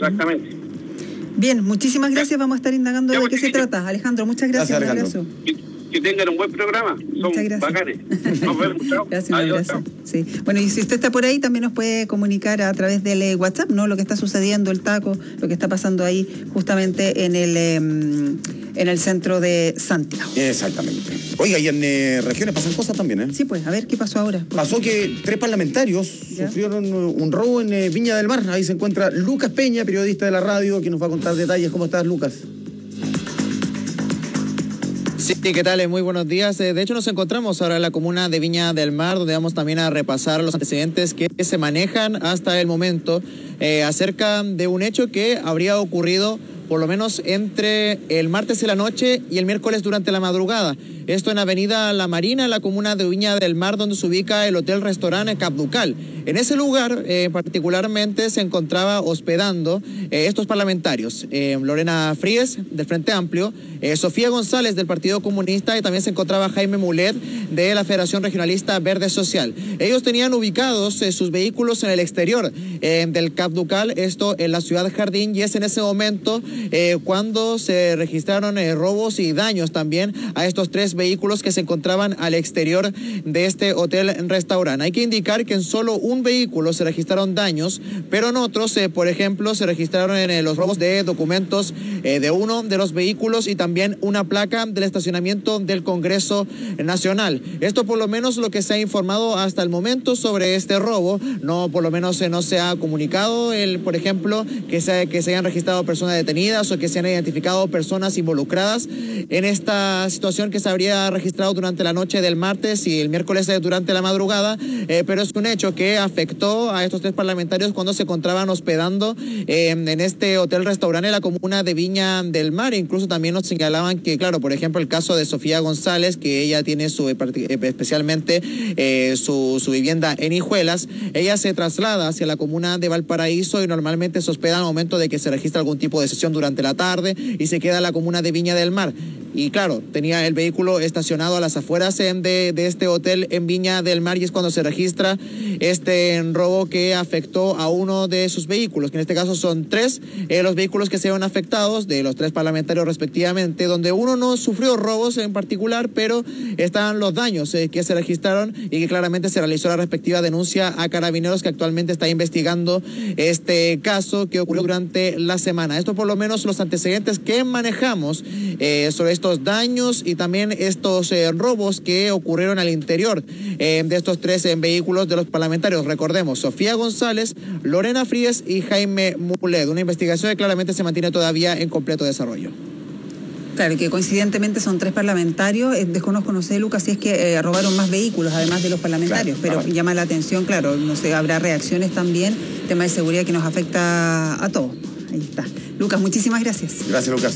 Speaker 20: Exactamente.
Speaker 17: Bien, muchísimas gracias. Vamos a estar indagando
Speaker 20: Ya,
Speaker 17: de
Speaker 20: pues,
Speaker 17: qué se
Speaker 20: chiquillos.
Speaker 17: trata. Alejandro, muchas gracias.
Speaker 18: Gracias,
Speaker 17: Un
Speaker 18: Alejandro.
Speaker 17: abrazo.
Speaker 20: Que, que tengan un buen programa. Son
Speaker 17: Muchas gracias.
Speaker 20: bacanes. Nos vemos. Chao.
Speaker 17: Gracias, un
Speaker 20: Adiós,
Speaker 17: abrazo.
Speaker 20: chao.
Speaker 17: Sí. Bueno, y si usted está por ahí, también nos puede comunicar a través del eh, WhatsApp, ¿no? Lo que está sucediendo, el taco, lo que está pasando ahí justamente en el eh, en el centro de Santiago.
Speaker 18: Exactamente. Oiga, y en eh, regiones pasan cosas también, ¿eh?
Speaker 17: Sí, pues, a ver qué pasó ahora.
Speaker 18: Pasó que tres parlamentarios
Speaker 17: ¿Ya?
Speaker 18: sufrieron un robo en eh, Viña del Mar. Ahí se encuentra Lucas Peña, periodista de la radio, que nos va a contar detalles. ¿Cómo estás, Lucas?
Speaker 21: Sí, ¿qué tal? Muy buenos días. De hecho, nos encontramos ahora en la comuna de Viña del Mar, donde vamos también a repasar los antecedentes que se manejan hasta el momento eh, acerca de un hecho que habría ocurrido por lo menos entre el martes de la noche y el miércoles durante la madrugada. Esto en Avenida La Marina, en la comuna de Viña del Mar, donde se ubica el hotel-restaurante Capducal. En ese lugar, eh, particularmente, se encontraba hospedando eh, estos parlamentarios. Eh, Lorena Fríes, del Frente Amplio, eh, Sofía González, del Partido Comunista, y también se encontraba Jaime Mulet, de la Federación Regionalista Verde Social. Ellos tenían ubicados eh, sus vehículos en el exterior eh, del Capducal, esto en la ciudad Jardín, y es en ese momento eh, cuando se registraron eh, robos y daños también a estos tres vehículos que se encontraban al exterior de este hotel-restaurante. Hay que indicar que en solo un vehículo se registraron daños, pero en otros, eh, por ejemplo, se registraron en eh, los robos de documentos eh, de uno de los vehículos y también una placa del estacionamiento del Congreso Nacional. Esto por lo menos lo que se ha informado hasta el momento sobre este robo. No, por lo menos eh, no se ha comunicado, el, por ejemplo, que se, que se hayan registrado personas detenidas o que se han identificado personas involucradas en esta situación que se habría registrado durante la noche del martes y el miércoles durante la madrugada, eh, pero es un hecho que afectó a estos tres parlamentarios cuando se encontraban hospedando eh, en este hotel-restaurante en la comuna de Viña del Mar. Incluso también nos señalaban que, claro, por ejemplo, el caso de Sofía González, que ella tiene su especialmente eh, su, su vivienda en Hijuelas, ella se traslada hacia la comuna de Valparaíso y normalmente se hospeda al momento de que se registra algún tipo de sesión durante la tarde y se queda en la comuna de Viña del Mar. Y claro, tenía el vehículo estacionado a las afueras de, de este hotel en Viña del Mar, y es cuando se registra este robo que afectó a uno de sus vehículos, que en este caso son tres eh, los vehículos que se ven afectados, de los tres parlamentarios respectivamente, donde uno no sufrió robos en particular, pero están los daños eh, que se registraron y que claramente se realizó la respectiva denuncia a Carabineros, que actualmente está investigando este caso que ocurrió durante la semana. Esto por lo menos los antecedentes que manejamos eh, sobre estos daños y también estos eh, robos que ocurrieron al interior eh, de estos tres eh, vehículos de los parlamentarios. Recordemos, Sofía González, Lorena Fríes y Jaime Mulet. Una investigación que claramente se mantiene todavía en completo desarrollo.
Speaker 17: Claro, que coincidentemente son tres parlamentarios. Eh, desconozco, no sé, Lucas, si es que eh, robaron más vehículos, además de los parlamentarios, claro, pero claro. Llama la atención, claro, no sé, habrá reacciones también, tema de seguridad que nos afecta a todos. Ahí está. Lucas, muchísimas gracias.
Speaker 18: Gracias, Lucas.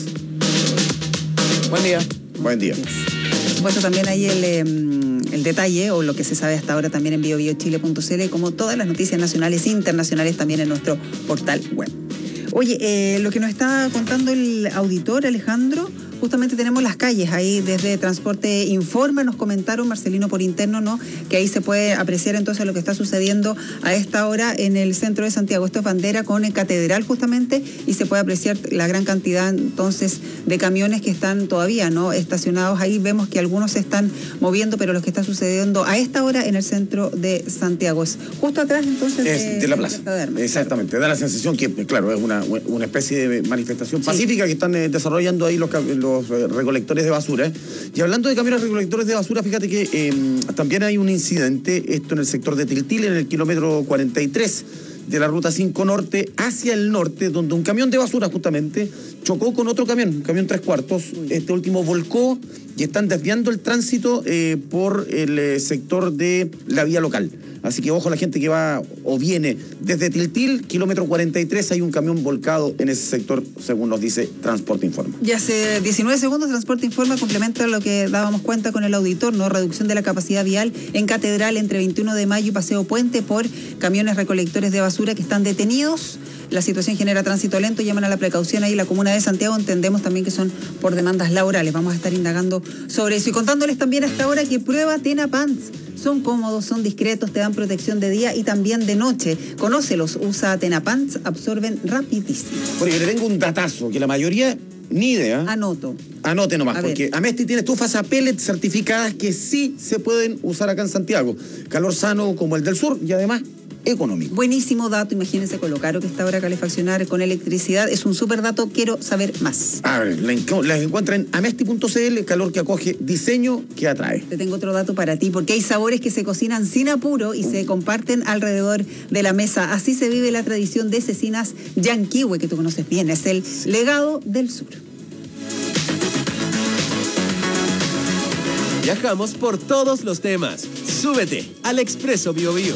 Speaker 21: Buen día.
Speaker 18: Buen día.
Speaker 17: Por supuesto, también hay el, eh, el detalle, o lo que se sabe hasta ahora también en bio bio chile punto c l, como todas las noticias nacionales e internacionales también en nuestro portal web. Oye, eh, lo que nos está contando el auditor Alejandro, justamente tenemos las calles ahí desde Transporte Informa, nos comentaron, Marcelino por interno, ¿no? Que ahí se puede apreciar entonces lo que está sucediendo a esta hora en el centro de Santiago. Esto es bandera con el Catedral justamente, y se puede apreciar la gran cantidad entonces de camiones que están todavía, ¿no? Estacionados ahí. Vemos que algunos se están moviendo, pero lo que está sucediendo a esta hora en el centro de Santiago es justo atrás entonces
Speaker 18: es
Speaker 17: de,
Speaker 18: de la plaza.
Speaker 17: De
Speaker 18: Exactamente, claro. Da la sensación que, claro, es una, una especie de manifestación pacífica, sí, que están eh, desarrollando ahí los, los eh, recolectores de basura. ¿eh? Y hablando de camiones recolectores de basura, fíjate que eh, también hay un incidente, esto en el sector de Tiltil, en el kilómetro cuarenta y tres de la ruta cinco norte hacia el norte, donde un camión de basura justamente chocó con otro camión, un camión tres cuartos. Este último volcó y están desviando el tránsito eh, por el eh, sector de la vía local. Así que ojo a la gente que va o viene desde Tiltil, kilómetro cuarenta y tres, hay un camión volcado en ese sector, según nos dice Transporte Informa.
Speaker 17: Y hace diecinueve segundos Transporte Informa complementa lo que dábamos cuenta con el auditor, ¿no? Reducción de la capacidad vial en Catedral entre veintiuno de mayo y Paseo Puente por camiones recolectores de basura que están detenidos. La situación genera tránsito lento, llaman a la precaución ahí la comuna de Santiago, entendemos también que son por demandas laborales. Vamos a estar indagando sobre eso y contándoles también a esta hora que prueba Tena Pants. son cómodos, son discretos, te dan protección de día y también de noche. Conócelos, usa Tenapants, absorben rapidísimo.
Speaker 18: Porque le tengo un datazo, que la mayoría ni idea.
Speaker 17: Anoto.
Speaker 18: Anote nomás,
Speaker 17: A
Speaker 18: porque
Speaker 17: ver.
Speaker 18: Amesti tiene estufas a pellet certificadas que sí se pueden usar acá en Santiago. Calor sano como el del sur y además económico.
Speaker 17: Buenísimo dato, imagínense con lo caro que está ahora calefaccionar con electricidad. Es un súper dato, quiero saber más.
Speaker 18: A ver, la enco- las encuentra en amesti punto c l, calor que acoge, diseño que atrae.
Speaker 17: Te tengo otro dato para ti, porque hay sabores que se cocinan sin apuro y se comparten alrededor de la mesa. Así se vive la tradición de cecinas Yanquihue, que tú conoces bien, es el legado del sur.
Speaker 19: Viajamos por todos los temas. Súbete al Expreso Bio Bio.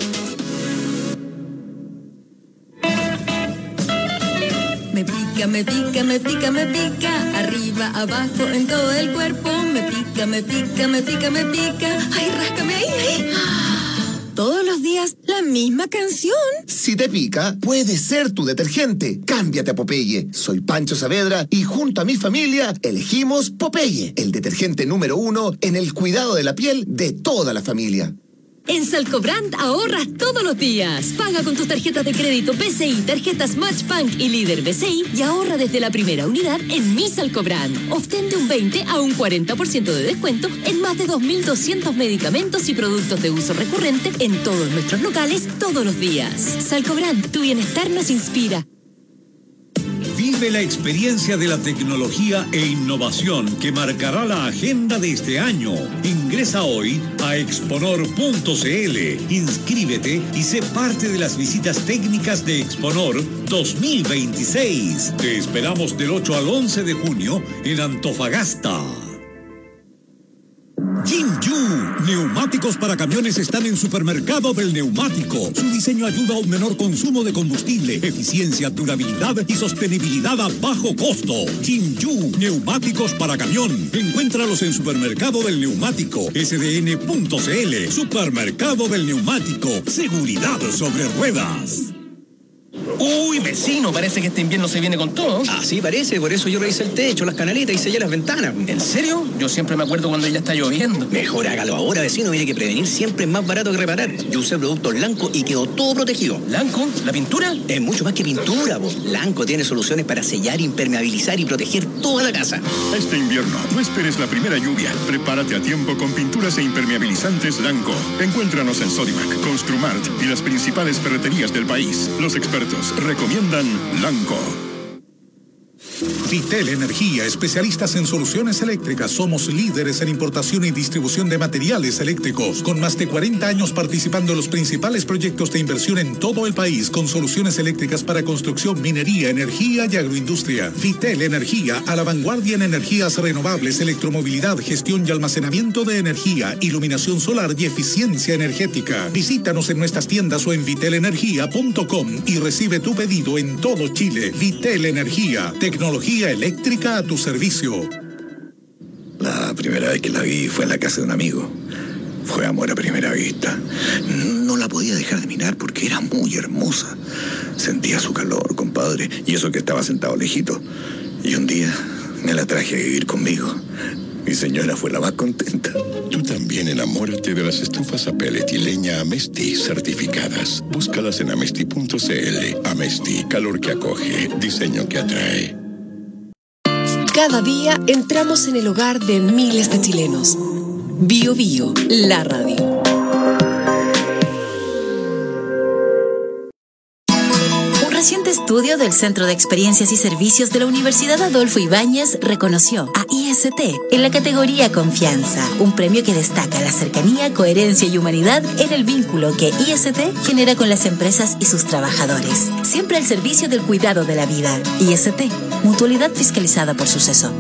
Speaker 4: Me pica, me pica, me pica, me pica. Arriba, abajo, en todo el cuerpo. Me pica, me pica, me pica, me pica. Ay, ráscame ahí, ahí. Todos los días la misma canción.
Speaker 22: Si te pica, puede ser tu detergente. Cámbiate a Popeye. Soy Pancho Saavedra y junto a mi familia elegimos Popeye, el detergente número uno en el cuidado de la piel de toda la familia.
Speaker 4: En Salcobrand ahorras todos los días. Paga con tus tarjetas de crédito B C I, tarjetas Matchbank y Líder B C I y ahorra desde la primera unidad en Mi Salcobrand. Obtén de un veinte a un cuarenta por ciento de descuento en más de dos mil doscientos medicamentos y productos de uso recurrente en todos nuestros locales todos los días. Salcobrand, tu bienestar nos inspira.
Speaker 23: Vive la experiencia de la tecnología e innovación que marcará la agenda de este año. Ingresa hoy a exponor punto c l, inscríbete y sé parte de las visitas técnicas de Exponor dos mil veintiséis. Te esperamos del ocho al once de junio en Antofagasta. Jinju, neumáticos para camiones están en Supermercado del Neumático. Su diseño ayuda a un menor consumo de combustible, eficiencia, durabilidad y sostenibilidad a bajo costo. Jinju, neumáticos para camión. Encuéntralos en Supermercado del Neumático, s d n punto c l. Supermercado del Neumático, seguridad sobre ruedas.
Speaker 24: Uy, vecino, parece que este invierno se viene con todo.
Speaker 25: Así parece, por eso yo revisé el techo, las canaletas y sellé las ventanas.
Speaker 24: ¿En serio? Yo siempre me acuerdo cuando ya está lloviendo.
Speaker 25: Mejor hágalo ahora, vecino, mire que prevenir siempre es más barato que reparar. Yo usé productos Lanco y quedó todo protegido.
Speaker 24: ¿Lanco? ¿La pintura?
Speaker 25: Es mucho más que pintura, vos. Lanco tiene soluciones para sellar, impermeabilizar y proteger toda la casa.
Speaker 26: Este invierno, no esperes la primera lluvia. Prepárate a tiempo con pinturas e impermeabilizantes Lanco. Encuéntranos en Sodimac, Construmart y las principales ferreterías del país. Los expertos recomiendan Lanco.
Speaker 1: Vitel Energía, especialistas en soluciones eléctricas. Somos líderes en importación y distribución de materiales eléctricos, con más de cuarenta años participando en los principales proyectos de inversión en todo el país, con soluciones eléctricas para construcción, minería, energía y agroindustria. Vitel Energía, a la vanguardia en energías renovables, electromovilidad, gestión y almacenamiento de energía, iluminación solar y eficiencia energética. Visítanos en nuestras tiendas o en vitel energía punto com y recibe tu pedido en todo Chile. Vitel Energía, tecnología eléctrica a tu servicio.
Speaker 27: La primera vez que la vi fue en la casa de un amigo. Fue amor a primera vista. No la podía dejar de mirar porque era muy hermosa. Sentía su calor, compadre, y eso que estaba sentado lejito. Y un día me la traje a vivir conmigo. Mi señora fue la más contenta.
Speaker 1: Tú también enamórate de las estufas a pellet y leña Amesti certificadas. Búscalas en amesti punto c l. Amesti, calor que acoge, diseño que atrae.
Speaker 6: Cada día entramos en el hogar de miles de chilenos. Bio Bio, la radio.
Speaker 28: Un reciente estudio del Centro de Experiencias y Servicios de la Universidad Adolfo Ibáñez reconoció a I S T en la categoría Confianza, un premio que destaca la cercanía, coherencia y humanidad en el vínculo que I S T genera con las empresas y sus trabajadores, siempre al servicio del cuidado de la vida. I S T, mutualidad fiscalizada por Suceso.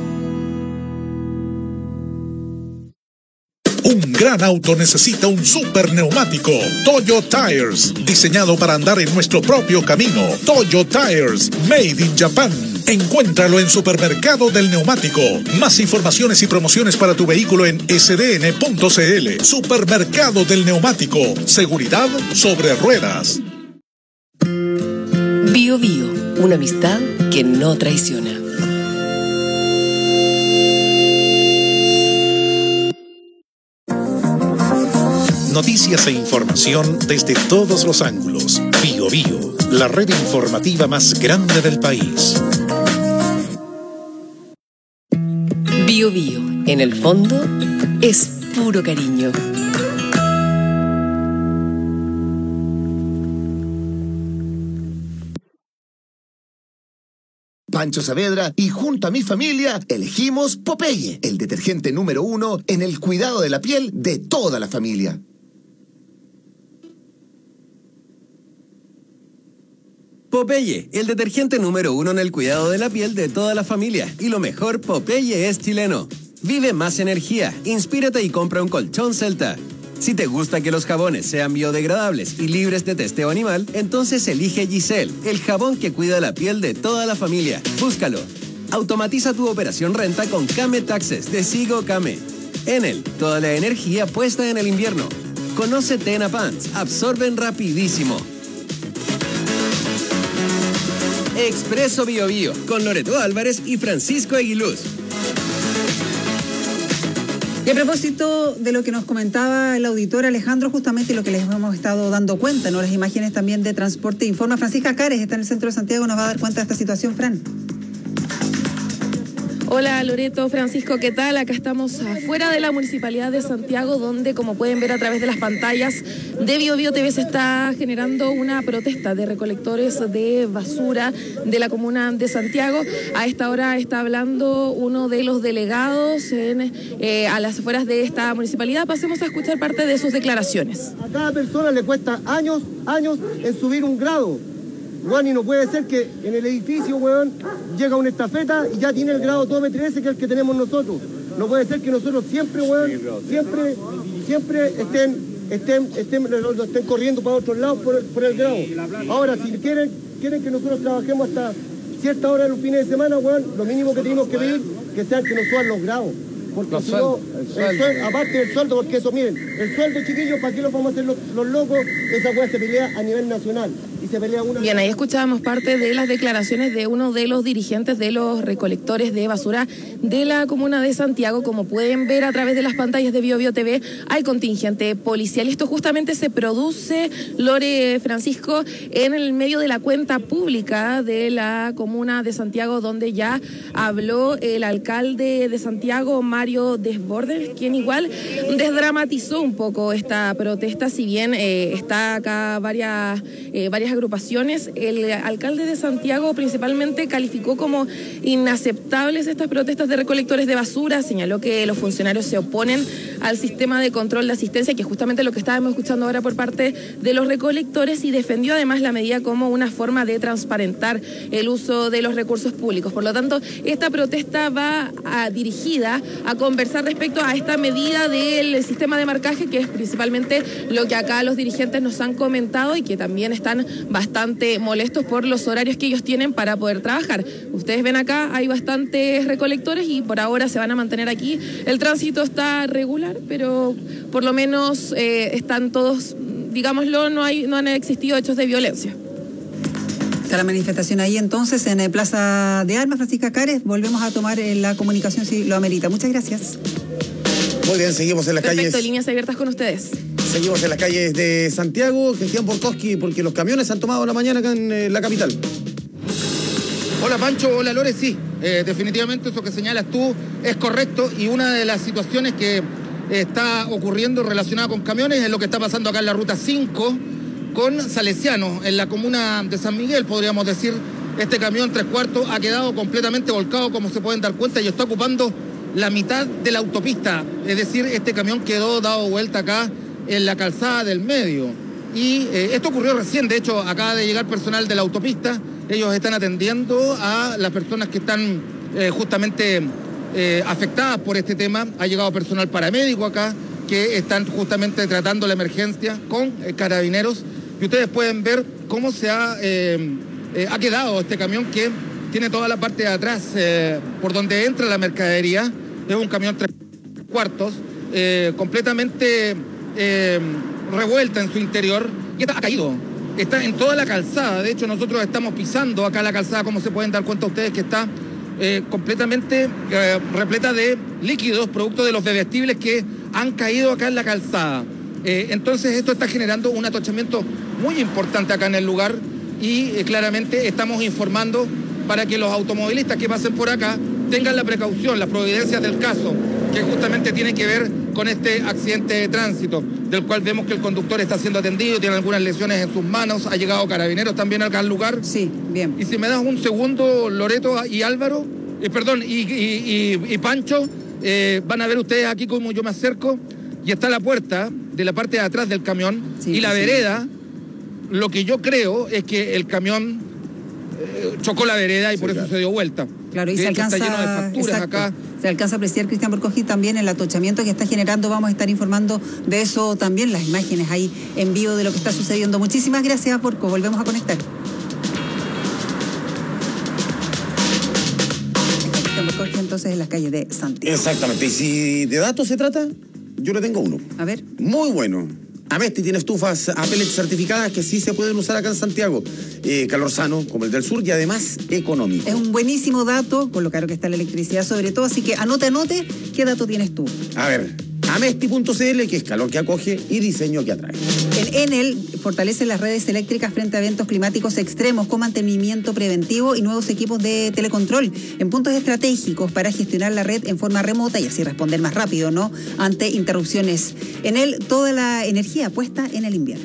Speaker 1: Un gran auto necesita un super neumático. Toyo Tires, diseñado para andar en nuestro propio camino. Toyo Tires, made in Japan. Encuéntralo en Supermercado del Neumático. Más informaciones y promociones para tu vehículo en s d n punto c l. Supermercado del Neumático. Seguridad sobre ruedas.
Speaker 6: Bio Bio, una amistad que no traiciona.
Speaker 1: Noticias e información desde todos los ángulos. Bio Bio, la red informativa más grande del país.
Speaker 5: Bio Bio, en el fondo, es puro cariño.
Speaker 22: Pancho Saavedra y junto a mi familia elegimos Popeye, el detergente número uno en el cuidado de la piel de toda la familia.
Speaker 19: Popeye, el detergente número uno en el cuidado de la piel de toda la familia. Y lo mejor, Popeye es chileno. Vive más energía, inspírate y compra un colchón Celta. Si te gusta que los jabones sean biodegradables y libres de testeo animal, entonces elige Giselle, el jabón que cuida la piel de toda la familia. Búscalo. Automatiza tu operación renta con Kame Taxes de Sigo Kame. Enel, toda la energía puesta en el invierno. Conoce Tena Pants, absorben rapidísimo. Expreso Bio Bio, con Loreto Álvarez y Francisco Aguiluz.
Speaker 17: Y a propósito de lo que nos comentaba el auditor Alejandro, justamente lo que les hemos estado dando cuenta, ¿no? Las imágenes también de Transporte Informa. Francisca Cares está en el centro de Santiago, nos va a dar cuenta de esta situación, Fran.
Speaker 7: Hola Loreto, Francisco, ¿qué tal? Acá estamos afuera de la Municipalidad de Santiago, donde, como pueden ver a través de las pantallas de Bio Bio T V, se está generando una protesta de recolectores de basura de la comuna de Santiago. A esta hora está hablando uno de los delegados en, eh, a las afueras de esta municipalidad. Pasemos a escuchar parte de sus declaraciones.
Speaker 8: A cada persona le cuesta años, años en subir un grado. Weón, y no puede ser que en el edificio, weón, llega una estafeta y ya tiene el grado doble trece, que es el que tenemos nosotros. No puede ser que nosotros siempre, weón, siempre, siempre estén, estén, estén, lo estén corriendo para otros lados por, por el grado. Ahora, si quieren, quieren que nosotros trabajemos hasta cierta hora en los fines de semana, weón, lo mínimo que tenemos que pedir que sean que nos suban los grados. Porque si no, el sueldo, aparte del sueldo, porque eso, miren, el sueldo, chiquillos, ¿para qué lo vamos a hacer los, los locos? Esa weá se pelea a nivel nacional. Y se pelea una...
Speaker 7: Bien, ahí escuchábamos parte de las declaraciones de uno de los dirigentes de los recolectores de basura de la comuna de Santiago. Como pueden ver a través de las pantallas de Bio Bio T V, hay contingente policial. Esto justamente se produce, Lore, Francisco, en el medio de la cuenta pública de la comuna de Santiago, donde ya habló el alcalde de Santiago, Mario Desbordes, quien igual desdramatizó un poco esta protesta. Si bien eh, está acá varias, eh, varias agrupaciones, el alcalde de Santiago principalmente calificó como inaceptables estas protestas de recolectores de basura. Señaló que los funcionarios se oponen al sistema de control de asistencia, que es justamente lo que estábamos escuchando ahora por parte de los recolectores, y defendió además la medida como una forma de transparentar el uso de los recursos públicos. Por lo tanto, esta protesta va a, dirigida a conversar respecto a esta medida del sistema de marcaje, que es principalmente lo que acá los dirigentes nos han comentado y que también están bastante molestos por los horarios que ellos tienen para poder trabajar. Ustedes ven acá, hay bastantes recolectores y por ahora se van a mantener aquí. El tránsito está regular, pero por lo menos eh, están todos, digámoslo, no, hay, no han existido hechos de violencia.
Speaker 17: Está la manifestación ahí entonces en eh, Plaza de Armas, Francisca Cares. Volvemos a tomar eh, la comunicación si lo amerita. Muchas gracias.
Speaker 18: Muy bien, seguimos en las
Speaker 7: Perfecto,
Speaker 18: calles.
Speaker 7: Perfecto, líneas abiertas con ustedes.
Speaker 18: Seguimos en las calles de Santiago. Cristian Borkowski, porque los camiones se han tomado la mañana acá en eh, la capital.
Speaker 9: Hola Pancho, hola Lore, sí, eh, definitivamente eso que señalas tú es correcto, y una de las situaciones que eh, está ocurriendo relacionada con camiones es lo que está pasando acá en la ruta cinco con Salesiano, en la comuna de San Miguel, podríamos decir. Este camión tres cuartos ha quedado completamente volcado, como se pueden dar cuenta, y está ocupando la mitad de la autopista, es decir, este camión quedó dado vuelta acá en la calzada del medio. Y eh, esto ocurrió recién, de hecho acaba de llegar personal de la autopista. Ellos están atendiendo a las personas que están eh, justamente eh, afectadas por este tema. Ha llegado personal paramédico acá que están justamente tratando la emergencia con eh, carabineros. Y ustedes pueden ver cómo se ha, eh, eh, ha quedado este camión, que tiene toda la parte de atrás eh, por donde entra la mercadería. Es un camión tres cuartos, eh, completamente eh, revuelta en su interior, y está, ha caído. Está en toda la calzada. De hecho, nosotros estamos pisando acá la calzada, como se pueden dar cuenta ustedes, que está eh, completamente eh, repleta de líquidos, producto de los bebestibles que han caído acá en la calzada. Eh, entonces esto está generando un atochamiento muy importante acá en el lugar y eh, claramente estamos informando para que los automovilistas que pasen por acá tengan la precaución, las providencias del caso, que justamente tienen que ver con este accidente de tránsito, del cual vemos que el conductor está siendo atendido, tiene algunas lesiones en sus manos, ha llegado carabineros también acá al lugar.
Speaker 17: Sí, bien.
Speaker 9: Y si me das un segundo, Loreto y Álvaro, eh, perdón, y, y, y, y Pancho, eh, van a ver ustedes aquí como yo me acerco, y está la puerta de la parte de atrás del camión, sí, y la sí. vereda, lo que yo creo es que el camión eh, chocó la vereda y sí, por eso claro. se dio vuelta.
Speaker 17: Claro, y
Speaker 9: de
Speaker 17: se
Speaker 9: hecho,
Speaker 17: alcanza,
Speaker 9: está lleno de facturas
Speaker 17: exacto,
Speaker 9: acá.
Speaker 17: Se alcanza a apreciar, Cristian Borcoji, también el atochamiento que está generando. Vamos a estar informando de eso también, las imágenes ahí en vivo de lo que está sucediendo. Muchísimas gracias, Borco. Volvemos a conectar. Cristian Borcoji, entonces, en las calles de Santiago.
Speaker 18: Exactamente. Y si de datos se trata, yo le tengo uno.
Speaker 17: A ver.
Speaker 18: Muy bueno. Amesti tiene estufas a pellets certificadas que sí se pueden usar acá en Santiago. Eh, calor sano, como el del sur, y además económico.
Speaker 17: Es un buenísimo dato, con lo caro que está la electricidad sobre todo, así que anote, anote, ¿qué dato tienes tú?
Speaker 18: A ver, amesti punto c l, que es calor que acoge y diseño que atrae.
Speaker 17: En Enel fortalece las redes eléctricas frente a eventos climáticos extremos con mantenimiento preventivo y nuevos equipos de telecontrol en puntos estratégicos para gestionar la red en forma remota y así responder más rápido, ¿no?, ante interrupciones. Enel, toda la energía puesta en el invierno.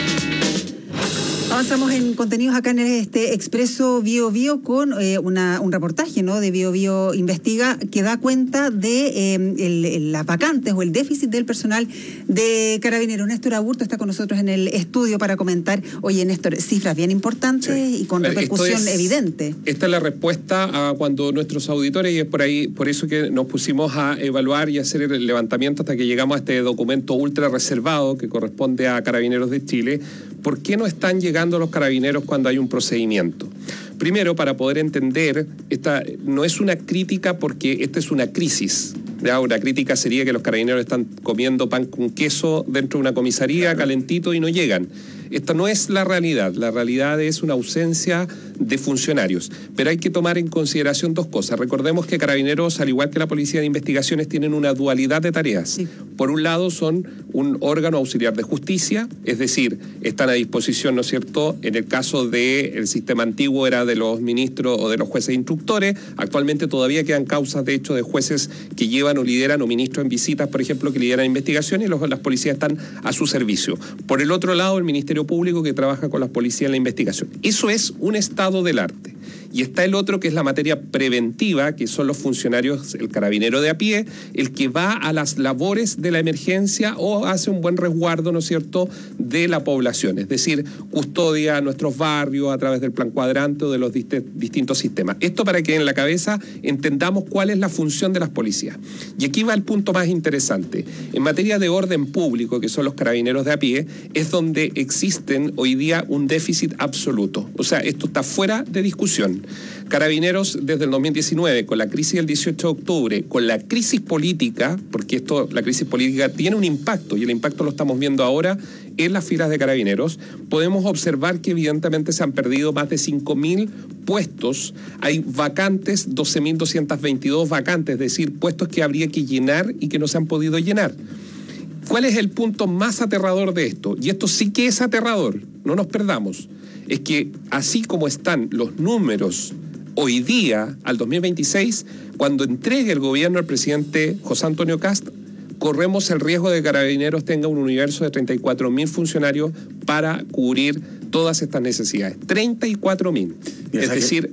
Speaker 17: Avanzamos en contenidos acá en este Expreso Bio Bio con eh, una, un reportaje, ¿no?, de Bio Bio Investiga, que da cuenta de eh, el, el, las vacantes o el déficit del personal de Carabineros. Néstor Aburto está con nosotros en el estudio para comentar. Oye, Néstor, cifras bien importantes sí. y con repercusión
Speaker 2: es,
Speaker 17: evidente.
Speaker 2: Esta es la respuesta a cuando nuestros auditores, y es por ahí, por eso que nos pusimos a evaluar y hacer el levantamiento hasta que llegamos a este documento ultra reservado que corresponde a Carabineros de Chile. ¿Por qué no están llegando los carabineros cuando hay un procedimiento? Primero, para poder entender, esta no es una crítica porque esta es una crisis. ¿Ya? Una crítica sería que los carabineros están comiendo pan con queso dentro de una comisaría, calentito, y no llegan. Esta no es la realidad. La realidad es una ausencia de funcionarios. Pero hay que tomar en consideración dos cosas. Recordemos que Carabineros, al igual que la Policía de Investigaciones, tienen una dualidad de tareas. Sí. Por un lado, son un órgano auxiliar de justicia, es decir, están a disposición, ¿no es cierto?, en el caso del sistema antiguo era de los ministros o de los jueces instructores. Actualmente todavía quedan causas, de hecho, de jueces que llevan o lideran, o ministros en visitas, por ejemplo, que lideran investigaciones, y los, las policías están a su servicio. Por el otro lado, el Ministerio Público, que trabaja con las policías en la investigación. Eso es un estado del arte. Y está el otro, que es la materia preventiva, que son los funcionarios, el carabinero de a pie, el que va a las labores de la emergencia o hace un buen resguardo, ¿no es cierto?, de la población. Es decir, custodia nuestros barrios a través del plan cuadrante o de los dist- distintos sistemas. Esto para que en la cabeza entendamos cuál es la función de las policías. Y aquí va el punto más interesante. En materia de orden público, que son los carabineros de a pie, es donde existen hoy día un déficit absoluto. O sea, esto está fuera de discusión. Carabineros desde el dos mil diecinueve, con la crisis del dieciocho de octubre, con la crisis política, porque esto, la crisis política tiene un impacto, y el impacto lo estamos viendo ahora en las filas de Carabineros, podemos observar que evidentemente se han perdido más de cinco mil puestos. Hay vacantes, doce mil doscientos veintidós vacantes, es decir, puestos que habría que llenar y que no se han podido llenar. ¿Cuál es el punto más aterrador de esto? Y esto sí que es aterrador, no nos perdamos. Es que así como están los números hoy día, al dos mil veintiséis, cuando entregue el gobierno al presidente José Antonio Kast, corremos el riesgo de que Carabineros tenga un universo de treinta y cuatro mil funcionarios para cubrir todas estas necesidades. treinta y cuatro mil. Es decir,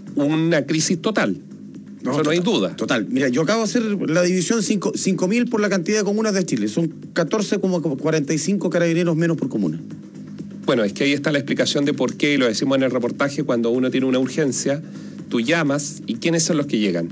Speaker 2: una crisis total. No, Eso total, no hay duda.
Speaker 18: Total. Mira, yo acabo de hacer la división cinco mil por la cantidad de comunas de Chile. Son catorce coma cuarenta y cinco carabineros menos por comuna.
Speaker 2: Bueno, es que ahí está la explicación de por qué, y lo decimos en el reportaje, cuando uno tiene una urgencia, tú llamas, ¿y quiénes son los que llegan?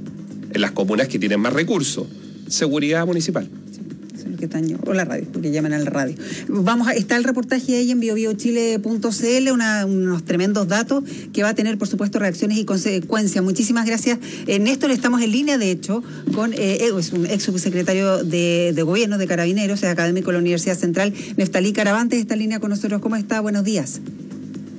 Speaker 2: En las comunas que tienen más recursos. Seguridad municipal.
Speaker 17: Que están, o la radio, porque llaman a la radio. Vamos a, está el reportaje ahí en bio bio chile punto c l, una, unos tremendos datos que va a tener, por supuesto, reacciones y consecuencias. Muchísimas gracias, eh, Néstor. Estamos en línea, de hecho, con eh, es un ex subsecretario de, de Gobierno de Carabineros, es académico de la Universidad Central, Neftalí Caravantes, está en línea con nosotros. ¿Cómo está? Buenos días.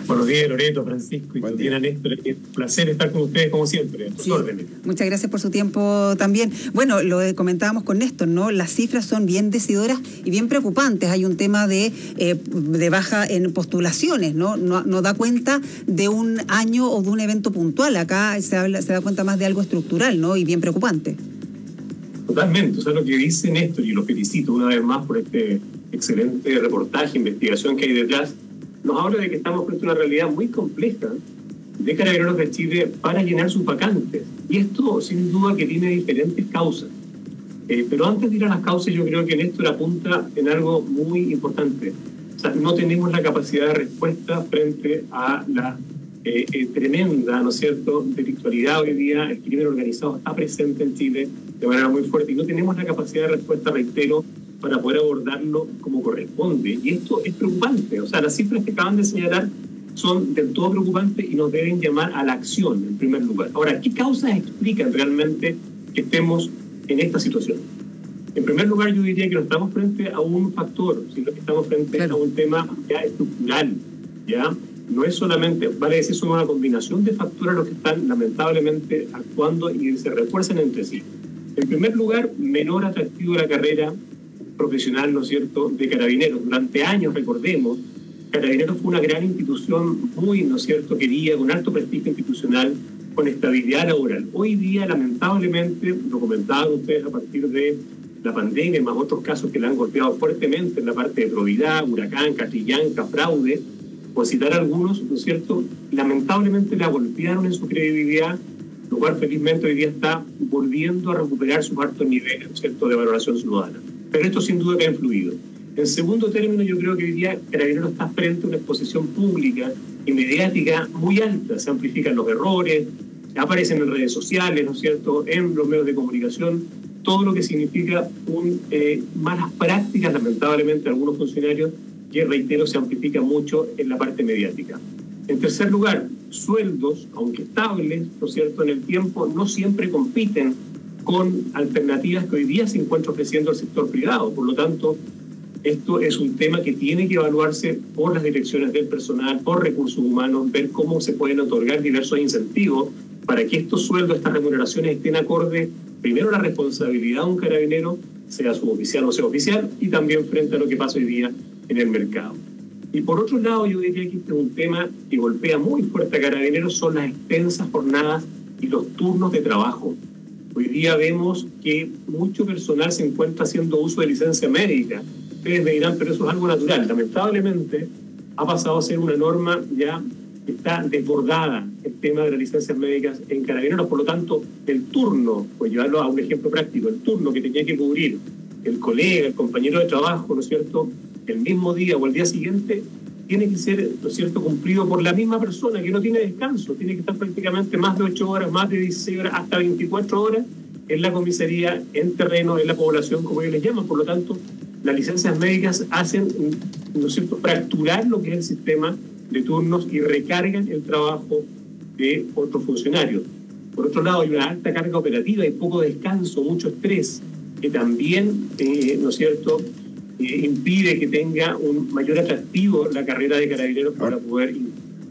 Speaker 3: Buenos días, Loreto, Francisco y Tatiana Néstor. Es un placer estar con ustedes como siempre.
Speaker 17: Sí. Muchas gracias por su tiempo también. Bueno, lo comentábamos con Néstor, ¿no? Las cifras son bien decidoras y bien preocupantes. Hay un tema de, eh, de baja en postulaciones, ¿no? ¿no? No da cuenta de un año o de un evento puntual. Acá se, habla, se da cuenta más de algo estructural, ¿no? Y bien preocupante.
Speaker 3: Totalmente. O sea, lo que dice Néstor, y lo felicito una vez más por este excelente reportaje, investigación que hay detrás, nos habla de que estamos frente a una realidad muy compleja de Carabineros de Chile para llenar sus vacantes. Y esto, sin duda, que tiene diferentes causas. Eh, pero antes de ir a las causas, yo creo que Néstor apunta en algo muy importante. O sea, no tenemos la capacidad de respuesta frente a la eh, eh, tremenda, ¿no es cierto?, delictualidad hoy día. El crimen organizado está presente en Chile de manera muy fuerte y no tenemos la capacidad de respuesta, reitero, para poder abordarlo como corresponde. Y esto es preocupante. O sea, las cifras que acaban de señalar son del todo preocupantes y nos deben llamar a la acción, en primer lugar. Ahora, ¿qué causas explican realmente que estemos en esta situación? En primer lugar, yo diría que no estamos frente a un factor, sino que estamos frente claro. a un tema ya estructural, ¿ya? No es solamente, vale decir, son una combinación de factores los que están lamentablemente actuando y se refuerzan entre sí. En primer lugar, menor atractivo de la carrera profesional, ¿no es cierto?, de Carabineros. Durante años, recordemos, Carabineros fue una gran institución muy, ¿no es cierto?, querida, con alto prestigio institucional, con estabilidad laboral. Hoy día, lamentablemente, lo comentaban ustedes a partir de la pandemia, más otros casos que la han golpeado fuertemente en la parte de probidad, huracán, catrillanca, fraude, por citar algunos, ¿no es cierto?, lamentablemente la golpearon en su credibilidad, lo cual felizmente hoy día está volviendo a recuperar sus altos niveles, ¿no es cierto?, de valoración ciudadana. Pero esto sin duda que ha influido. En segundo término, yo creo que hoy día Carabineros está frente a una exposición pública y mediática muy alta. Se amplifican los errores, aparecen en redes sociales, ¿no es cierto?, en los medios de comunicación, todo lo que significa un, eh, malas prácticas, lamentablemente, de algunos funcionarios, que, reitero, se amplifica mucho en la parte mediática. En tercer lugar, sueldos, aunque estables, ¿no es cierto?, en el tiempo, no siempre compiten con alternativas que hoy día se encuentra ofreciendo el sector privado. Por lo tanto, esto es un tema que tiene que evaluarse por las direcciones del personal, por recursos humanos, ver cómo se pueden otorgar diversos incentivos para que estos sueldos, estas remuneraciones estén acorde, primero, a la responsabilidad de un carabinero, sea suboficial o sea oficial, y también frente a lo que pasa hoy día en el mercado. Y por otro lado, yo diría que este es un tema que golpea muy fuerte a Carabineros, son las extensas jornadas y los turnos de trabajo. Hoy día vemos que mucho personal se encuentra haciendo uso de licencia médica. Ustedes me dirán, pero eso es algo natural. Lamentablemente ha pasado a ser una norma ya que está desbordada el tema de las licencias médicas en Carabineros. Por lo tanto, el turno, pues llevarlo a un ejemplo práctico, el turno que tenía que cubrir el colega, el compañero de trabajo, ¿no es cierto?, el mismo día o el día siguiente, tiene que ser, ¿no es cierto?, cumplido por la misma persona, que no tiene descanso, tiene que estar prácticamente más de ocho horas, más de dieciséis horas, hasta veinticuatro horas en la comisaría, en terreno, en la población, como ellos les llaman. Por lo tanto, las licencias médicas hacen, ¿no es cierto?, fracturar lo que es el sistema de turnos y recargan el trabajo de otros funcionarios. Por otro lado, hay una alta carga operativa y poco descanso, mucho estrés, que también, eh, ¿no es cierto?, Eh, impide que tenga un mayor atractivo la carrera de Carabineros para poder ir.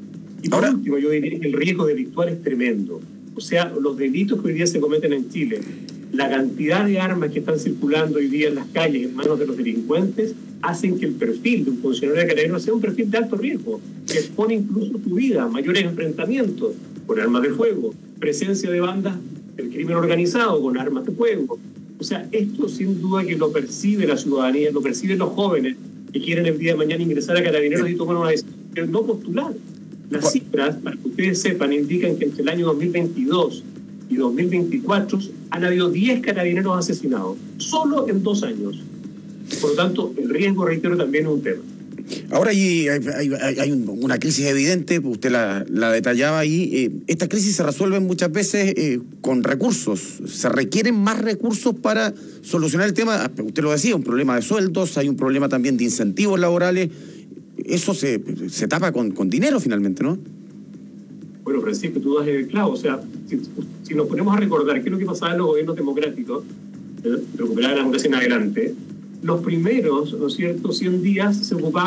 Speaker 3: Y por último, yo diría que el riesgo delictual es tremendo. O sea, los delitos que hoy día se cometen en Chile, la cantidad de armas que están circulando hoy día en las calles en manos de los delincuentes, hacen que el perfil de un funcionario de Carabineros sea un perfil de alto riesgo, que expone incluso su vida a mayores enfrentamientos con armas de fuego, presencia de bandas del crimen organizado con armas de fuego. O sea, esto sin duda que lo percibe la ciudadanía, lo perciben los jóvenes que quieren el día de mañana ingresar a Carabineros y tomar una decisión no postular. Las cifras, para que ustedes sepan, indican que entre el año dos mil veintidós y dos mil veinticuatro han habido diez carabineros asesinados, solo en dos años. Por lo tanto, el riesgo, reitero, también es un tema.
Speaker 18: Ahora hay, hay, hay, hay una crisis evidente, usted la, la detallaba ahí. Eh, esta crisis se resuelve muchas veces eh, con recursos. Se requieren más recursos para solucionar el tema. Usted lo decía, un problema de sueldos, hay un problema también de incentivos laborales. Eso se, se tapa con, con dinero finalmente, ¿no?
Speaker 3: Bueno, Francisco, tú das el clavo. O sea, si, si nos ponemos a recordar qué es lo que pasaba en los gobiernos democráticos, eh, recuperar la democracia en adelante, los primeros, ¿no es cierto?, cien días se ocupaban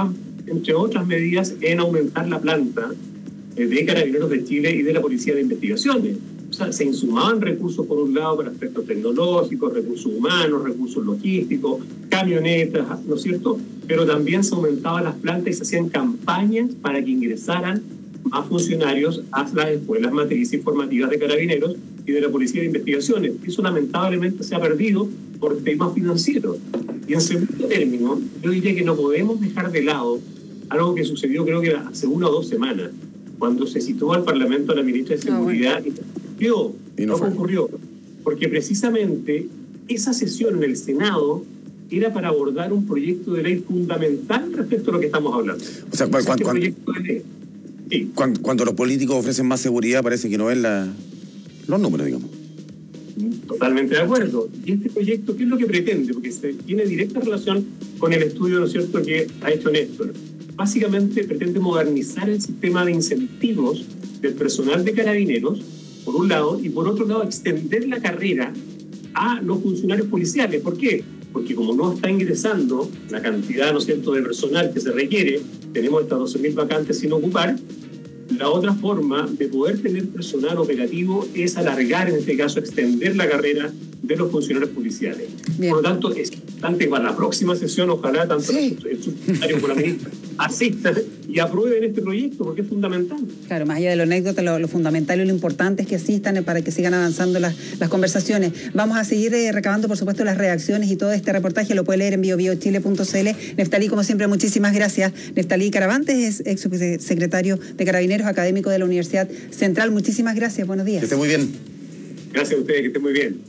Speaker 3: entre otras medidas, en aumentar la planta de Carabineros de Chile y de la Policía de Investigaciones. O sea, se insumaban recursos, por un lado, para aspectos tecnológicos, recursos humanos, recursos logísticos, camionetas, ¿no es cierto? Pero también se aumentaban las plantas y se hacían campañas para que ingresaran más funcionarios a las escuelas matrices informativas de Carabineros y de la Policía de Investigaciones. Eso lamentablemente se ha perdido por temas financieros. Y en segundo término, yo diría que no podemos dejar de lado algo que sucedió, creo que hace una o dos semanas, cuando se citó al Parlamento a la ministra de Seguridad. No, bueno. y, no, y no, no ocurrió. Porque precisamente esa sesión en el Senado era para abordar un proyecto de ley fundamental respecto a lo que estamos hablando.
Speaker 18: O sea, cuando, este cuando, proyecto de ley. Sí. Cuando, cuando los políticos ofrecen más seguridad, parece que no ven la, los números, digamos.
Speaker 3: Totalmente de acuerdo. Y este proyecto, ¿qué es lo que pretende? Porque se tiene directa relación con el estudio, ¿no es cierto?, que ha hecho Néstor. Básicamente pretende modernizar el sistema de incentivos del personal de Carabineros, por un lado, y por otro lado extender la carrera a los funcionarios policiales. ¿Por qué? Porque como no está ingresando la cantidad, ¿no es cierto?, de personal que se requiere, tenemos estas doce mil vacantes sin ocupar. La otra forma de poder tener personal operativo es alargar, en este caso, extender la carrera de los funcionarios policiales. Bien. Por lo tanto, es importante para la próxima sesión, ojalá tanto sí. el subsecretario como la ministra asistan y aprueben este proyecto, porque es fundamental.
Speaker 17: Claro, más allá de lo anécdota, lo, lo fundamental y lo importante es que asistan para que sigan avanzando las, las conversaciones. Vamos a seguir eh, recabando, por supuesto, las reacciones y todo este reportaje lo puede leer en bio bio chile punto c l. Neftalí, como siempre, muchísimas gracias. Neftalí Caravantes es ex subsecretario de Carabineros, académico de la Universidad Central. Muchísimas gracias, buenos días.
Speaker 18: Que esté muy bien.
Speaker 3: Gracias a ustedes, que esté muy bien.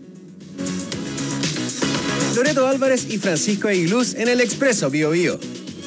Speaker 19: Loreto Álvarez y Francisco Aguiluz en el Expreso Bio Bio.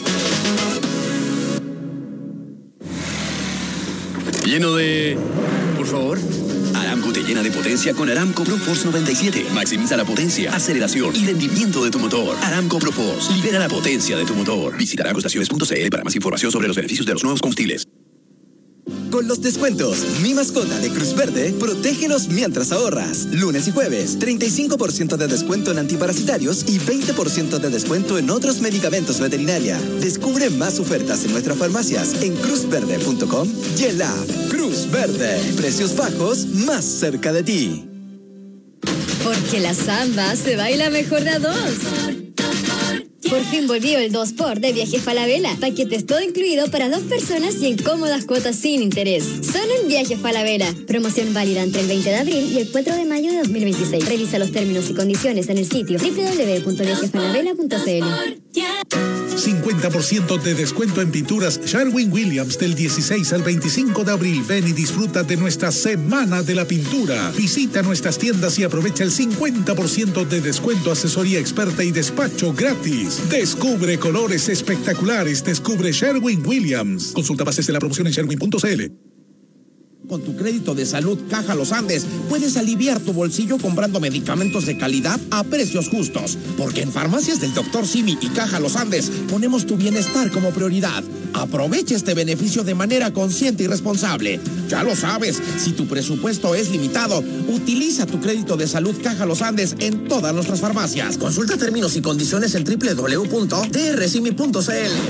Speaker 10: Lleno de... Por favor. Aramco te llena de potencia con Aramco ProForce noventa y siete. Maximiza la potencia, aceleración y rendimiento de tu motor. Aramco ProForce. Libera la potencia de tu motor. Visita aramco estaciones punto c l para más información sobre los beneficios de los nuevos combustibles.
Speaker 11: Con los descuentos Mi Mascota de Cruz Verde, protégelos mientras ahorras. Lunes y jueves, treinta y cinco por ciento de descuento en antiparasitarios y veinte por ciento de descuento en otros medicamentos veterinaria. Descubre más ofertas en nuestras farmacias en cruz verde punto com y en la app Cruz Verde. Precios bajos más cerca de ti.
Speaker 12: Porque la samba se baila mejor de a dos. Por fin volvió el dos por de Viajes Falabella. Paquetes todo incluido para dos personas y en cómodas cuotas sin interés. Solo en Viajes Falabella. Promoción válida entre el veinte de abril y el cuatro de mayo de dos mil veintiséis. Revisa los términos y condiciones en el sitio doble u doble u doble u punto viajes falabella punto c l.
Speaker 23: cincuenta por ciento de descuento en pinturas Sherwin-Williams del dieciséis al veinticinco de abril. Ven y disfruta de nuestra Semana de la Pintura. Visita nuestras tiendas y aprovecha el cincuenta por ciento de descuento, asesoría experta y despacho gratis. Descubre colores espectaculares. Descubre Sherwin-Williams. Consulta bases de la promoción en sherwin punto c l.
Speaker 13: Con tu crédito de salud Caja Los Andes puedes aliviar tu bolsillo comprando medicamentos de calidad a precios justos. Porque en Farmacias del doctor Simi y Caja Los Andes ponemos tu bienestar como prioridad. Aprovecha este beneficio de manera consciente y responsable. Ya lo sabes, si tu presupuesto es limitado, utiliza tu crédito de salud Caja Los Andes en todas nuestras farmacias. Consulta términos y condiciones en doble u doble u doble u punto d r simi punto c l.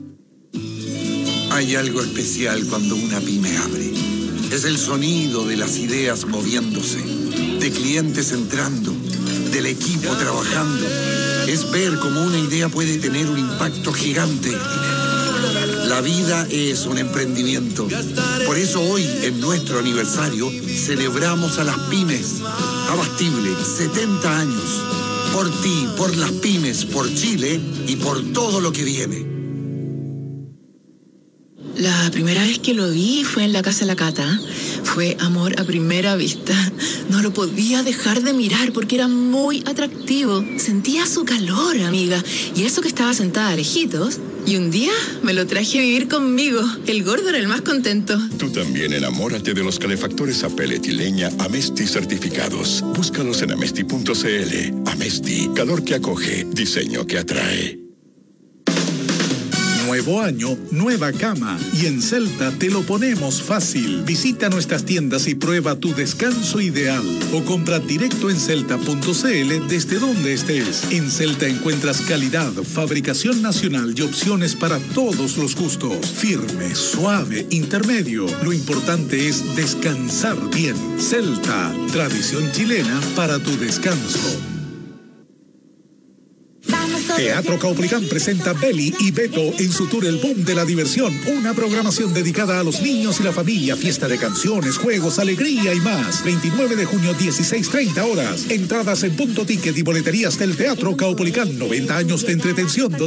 Speaker 14: Hay algo especial cuando una pyme abre. Es el sonido de las ideas moviéndose, de clientes entrando, del equipo trabajando. Es ver cómo una idea puede tener un impacto gigante. La vida es un emprendimiento. Por eso hoy, en nuestro aniversario, celebramos a las pymes. Abastible, setenta años. Por ti, por las pymes, por Chile y por todo lo que viene.
Speaker 15: La primera vez que lo vi fue en la casa de la Cata. Fue amor a primera vista. No lo podía dejar de mirar porque era muy atractivo. Sentía su calor, amiga. Y eso que estaba sentada a lejitos. Y un día me lo traje a vivir conmigo. El gordo era el más contento.
Speaker 26: Tú también enamórate de los calefactores a pellet y leña Amesti certificados. Búscalos en amesti punto c l. Amesti, calor que acoge, diseño que atrae.
Speaker 4: Nuevo año, nueva cama. Y en Celta te lo ponemos fácil. Visita nuestras tiendas y prueba tu descanso ideal. O compra directo en celta punto c l desde donde estés. En Celta encuentras calidad, fabricación nacional y opciones para todos los gustos. Firme, suave, intermedio. Lo importante es descansar bien. Celta, tradición chilena para tu descanso. Teatro Caupolicán presenta Beli y Beto en su tour El Boom de la Diversión, una programación dedicada a los niños y la familia, fiesta de canciones, juegos, alegría y más. veintinueve de junio, dieciséis treinta horas. Entradas en Punto Ticket y boleterías del Teatro Caupolicán. noventa años de entretención.